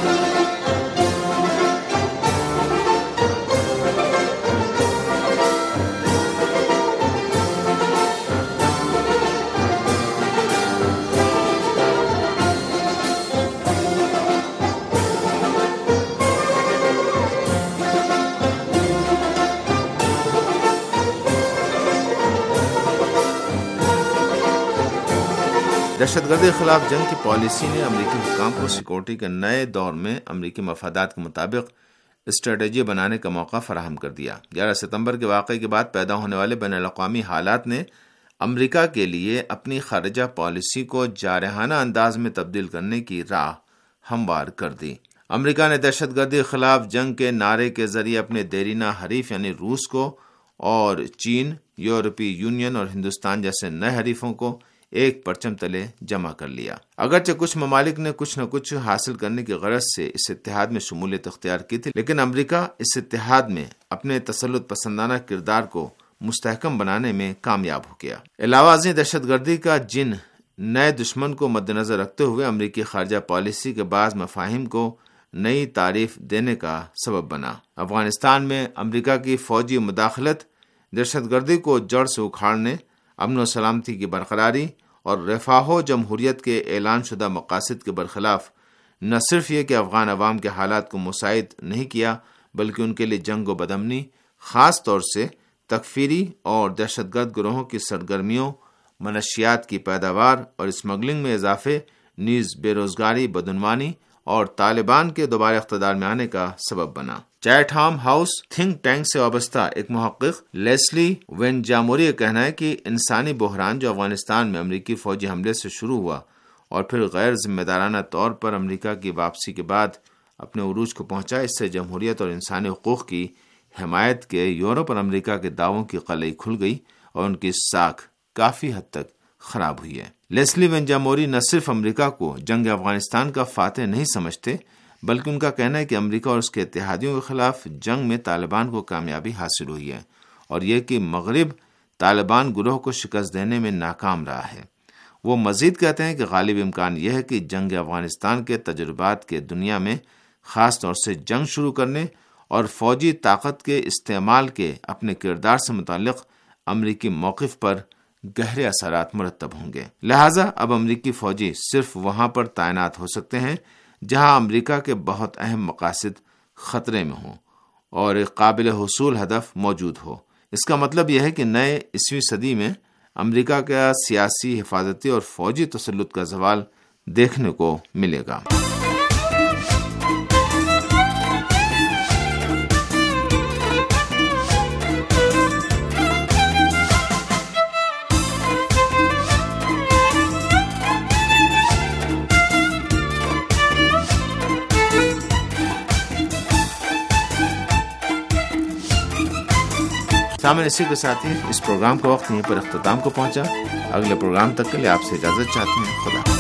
دہشت گردی کے خلاف جنگ کی پالیسی نے امریکی حکام کو سیکورٹی کے نئے دور میں امریکی مفادات کے مطابق اسٹریٹجی بنانے کا موقع فراہم کر دیا۔ گیارہ ستمبر کے واقعے کے بعد پیدا ہونے والے بین الاقوامی حالات نے امریکہ کے لیے اپنی خارجہ پالیسی کو جارحانہ انداز میں تبدیل کرنے کی راہ ہموار کر دی۔ امریکہ نے دہشت گردی کے خلاف جنگ کے نعرے کے ذریعے اپنے دیرینہ حریف یعنی روس کو اور چین، یورپی یونین اور ہندوستان جیسے نئے حریفوں کو ایک پرچم تلے جمع کر لیا۔ اگرچہ کچھ ممالک نے کچھ نہ کچھ حاصل کرنے کی غرض سے اس اتحاد میں شمولیت اختیار کی تھی، لیکن امریکہ اس اتحاد میں اپنے تسلط پسندانہ کردار کو مستحکم بنانے میں کامیاب ہو گیا۔ علاوہ ازیں دہشت گردی کا جن نئے دشمن کو مد نظر رکھتے ہوئے امریکی خارجہ پالیسی کے بعض مفاہیم کو نئی تعریف دینے کا سبب بنا۔ افغانستان میں امریکہ کی فوجی مداخلت دہشت گردی کو جڑ سے اکھاڑنے، امن و سلامتی کی برقراری اور رفاہ و جمہوریت کے اعلان شدہ مقاصد کے برخلاف نہ صرف یہ کہ افغان عوام کے حالات کو مساعد نہیں کیا، بلکہ ان کے لیے جنگ و بدامنی، خاص طور سے تکفیری اور دہشت گرد گروہوں کی سرگرمیوں، منشیات کی پیداوار اور اسمگلنگ میں اضافے، نیز بے روزگاری، بدعنوانی اور طالبان کے دوبارہ اقتدار میں آنے کا سبب بنا۔ چیٹھام ہاؤس تھنک ٹینک سے وابستہ ایک محقق لیسلی وینجاموری کا کہنا ہے کہ انسانی بحران جو افغانستان میں امریکی فوجی حملے سے شروع ہوا اور پھر غیر ذمہ دارانہ طور پر امریکہ کی واپسی کے بعد اپنے عروج کو پہنچا، اس سے جمہوریت اور انسانی حقوق کی حمایت کے یورپ اور امریکہ کے دعووں کی قلعی کھل گئی اور ان کی ساکھ کافی حد تک خراب ہوئی ہے۔ لیسلی وینجاموری نہ صرف امریکہ کو جنگ افغانستان کا فاتح نہیں سمجھتے، بلکہ ان کا کہنا ہے کہ امریکہ اور اس کے اتحادیوں کے خلاف جنگ میں طالبان کو کامیابی حاصل ہوئی ہے اور یہ کہ مغرب طالبان گروہ کو شکست دینے میں ناکام رہا ہے۔ وہ مزید کہتے ہیں کہ غالب امکان یہ ہے کہ جنگ افغانستان کے تجربات کے دنیا میں خاص طور سے جنگ شروع کرنے اور فوجی طاقت کے استعمال کے اپنے کردار سے متعلق امریکی موقف پر گہرے اثرات مرتب ہوں گے۔ لہٰذا اب امریکی فوجی صرف وہاں پر تعینات ہو سکتے ہیں جہاں امریکہ کے بہت اہم مقاصد خطرے میں ہوں اور ایک قابل حصول ہدف موجود ہو۔ اس کا مطلب یہ ہے کہ نئے عیسوی صدی میں امریکہ کا سیاسی، حفاظتی اور فوجی تسلط کا زوال دیکھنے کو ملے گا۔ सामने इसी के साथ ही इस प्रोग्राम का वक्त यहीं पर अख्ताम को पहुंचा। अगले प्रोग्राम तक के लिए आपसे इजाजत चाहते हैं। खुदा।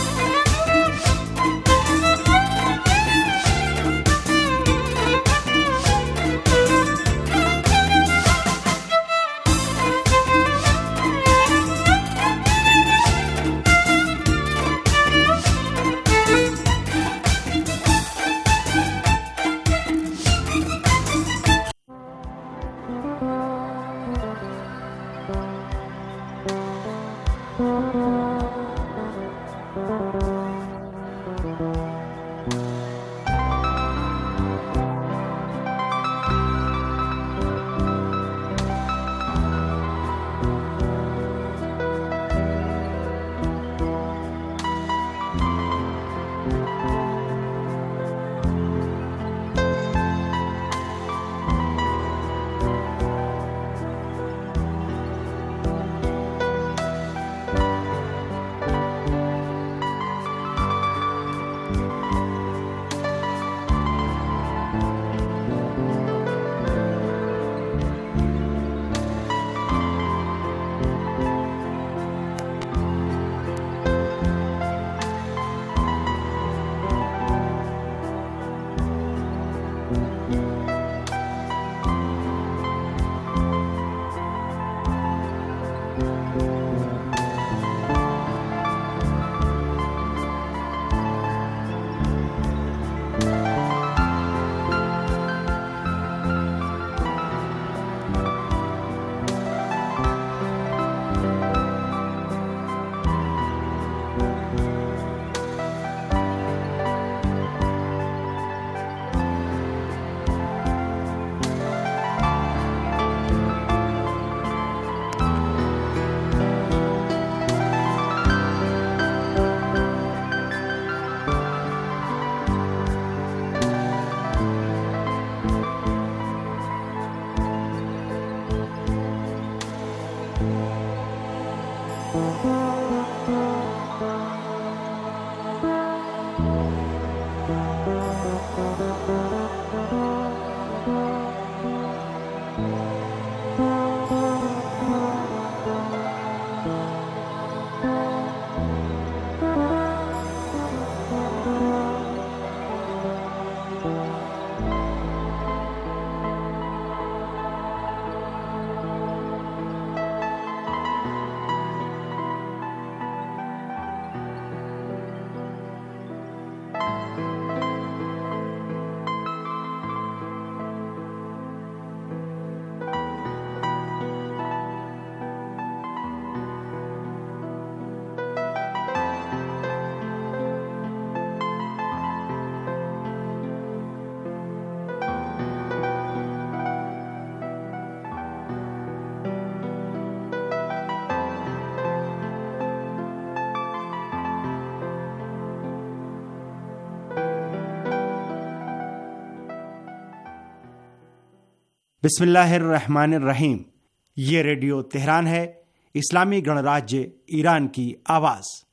बिस्मिल्लाहिर्रहमानिर्रहीम। ये रेडियो तेहरान है, इस्लामी गणराज्य ईरान की आवाज़।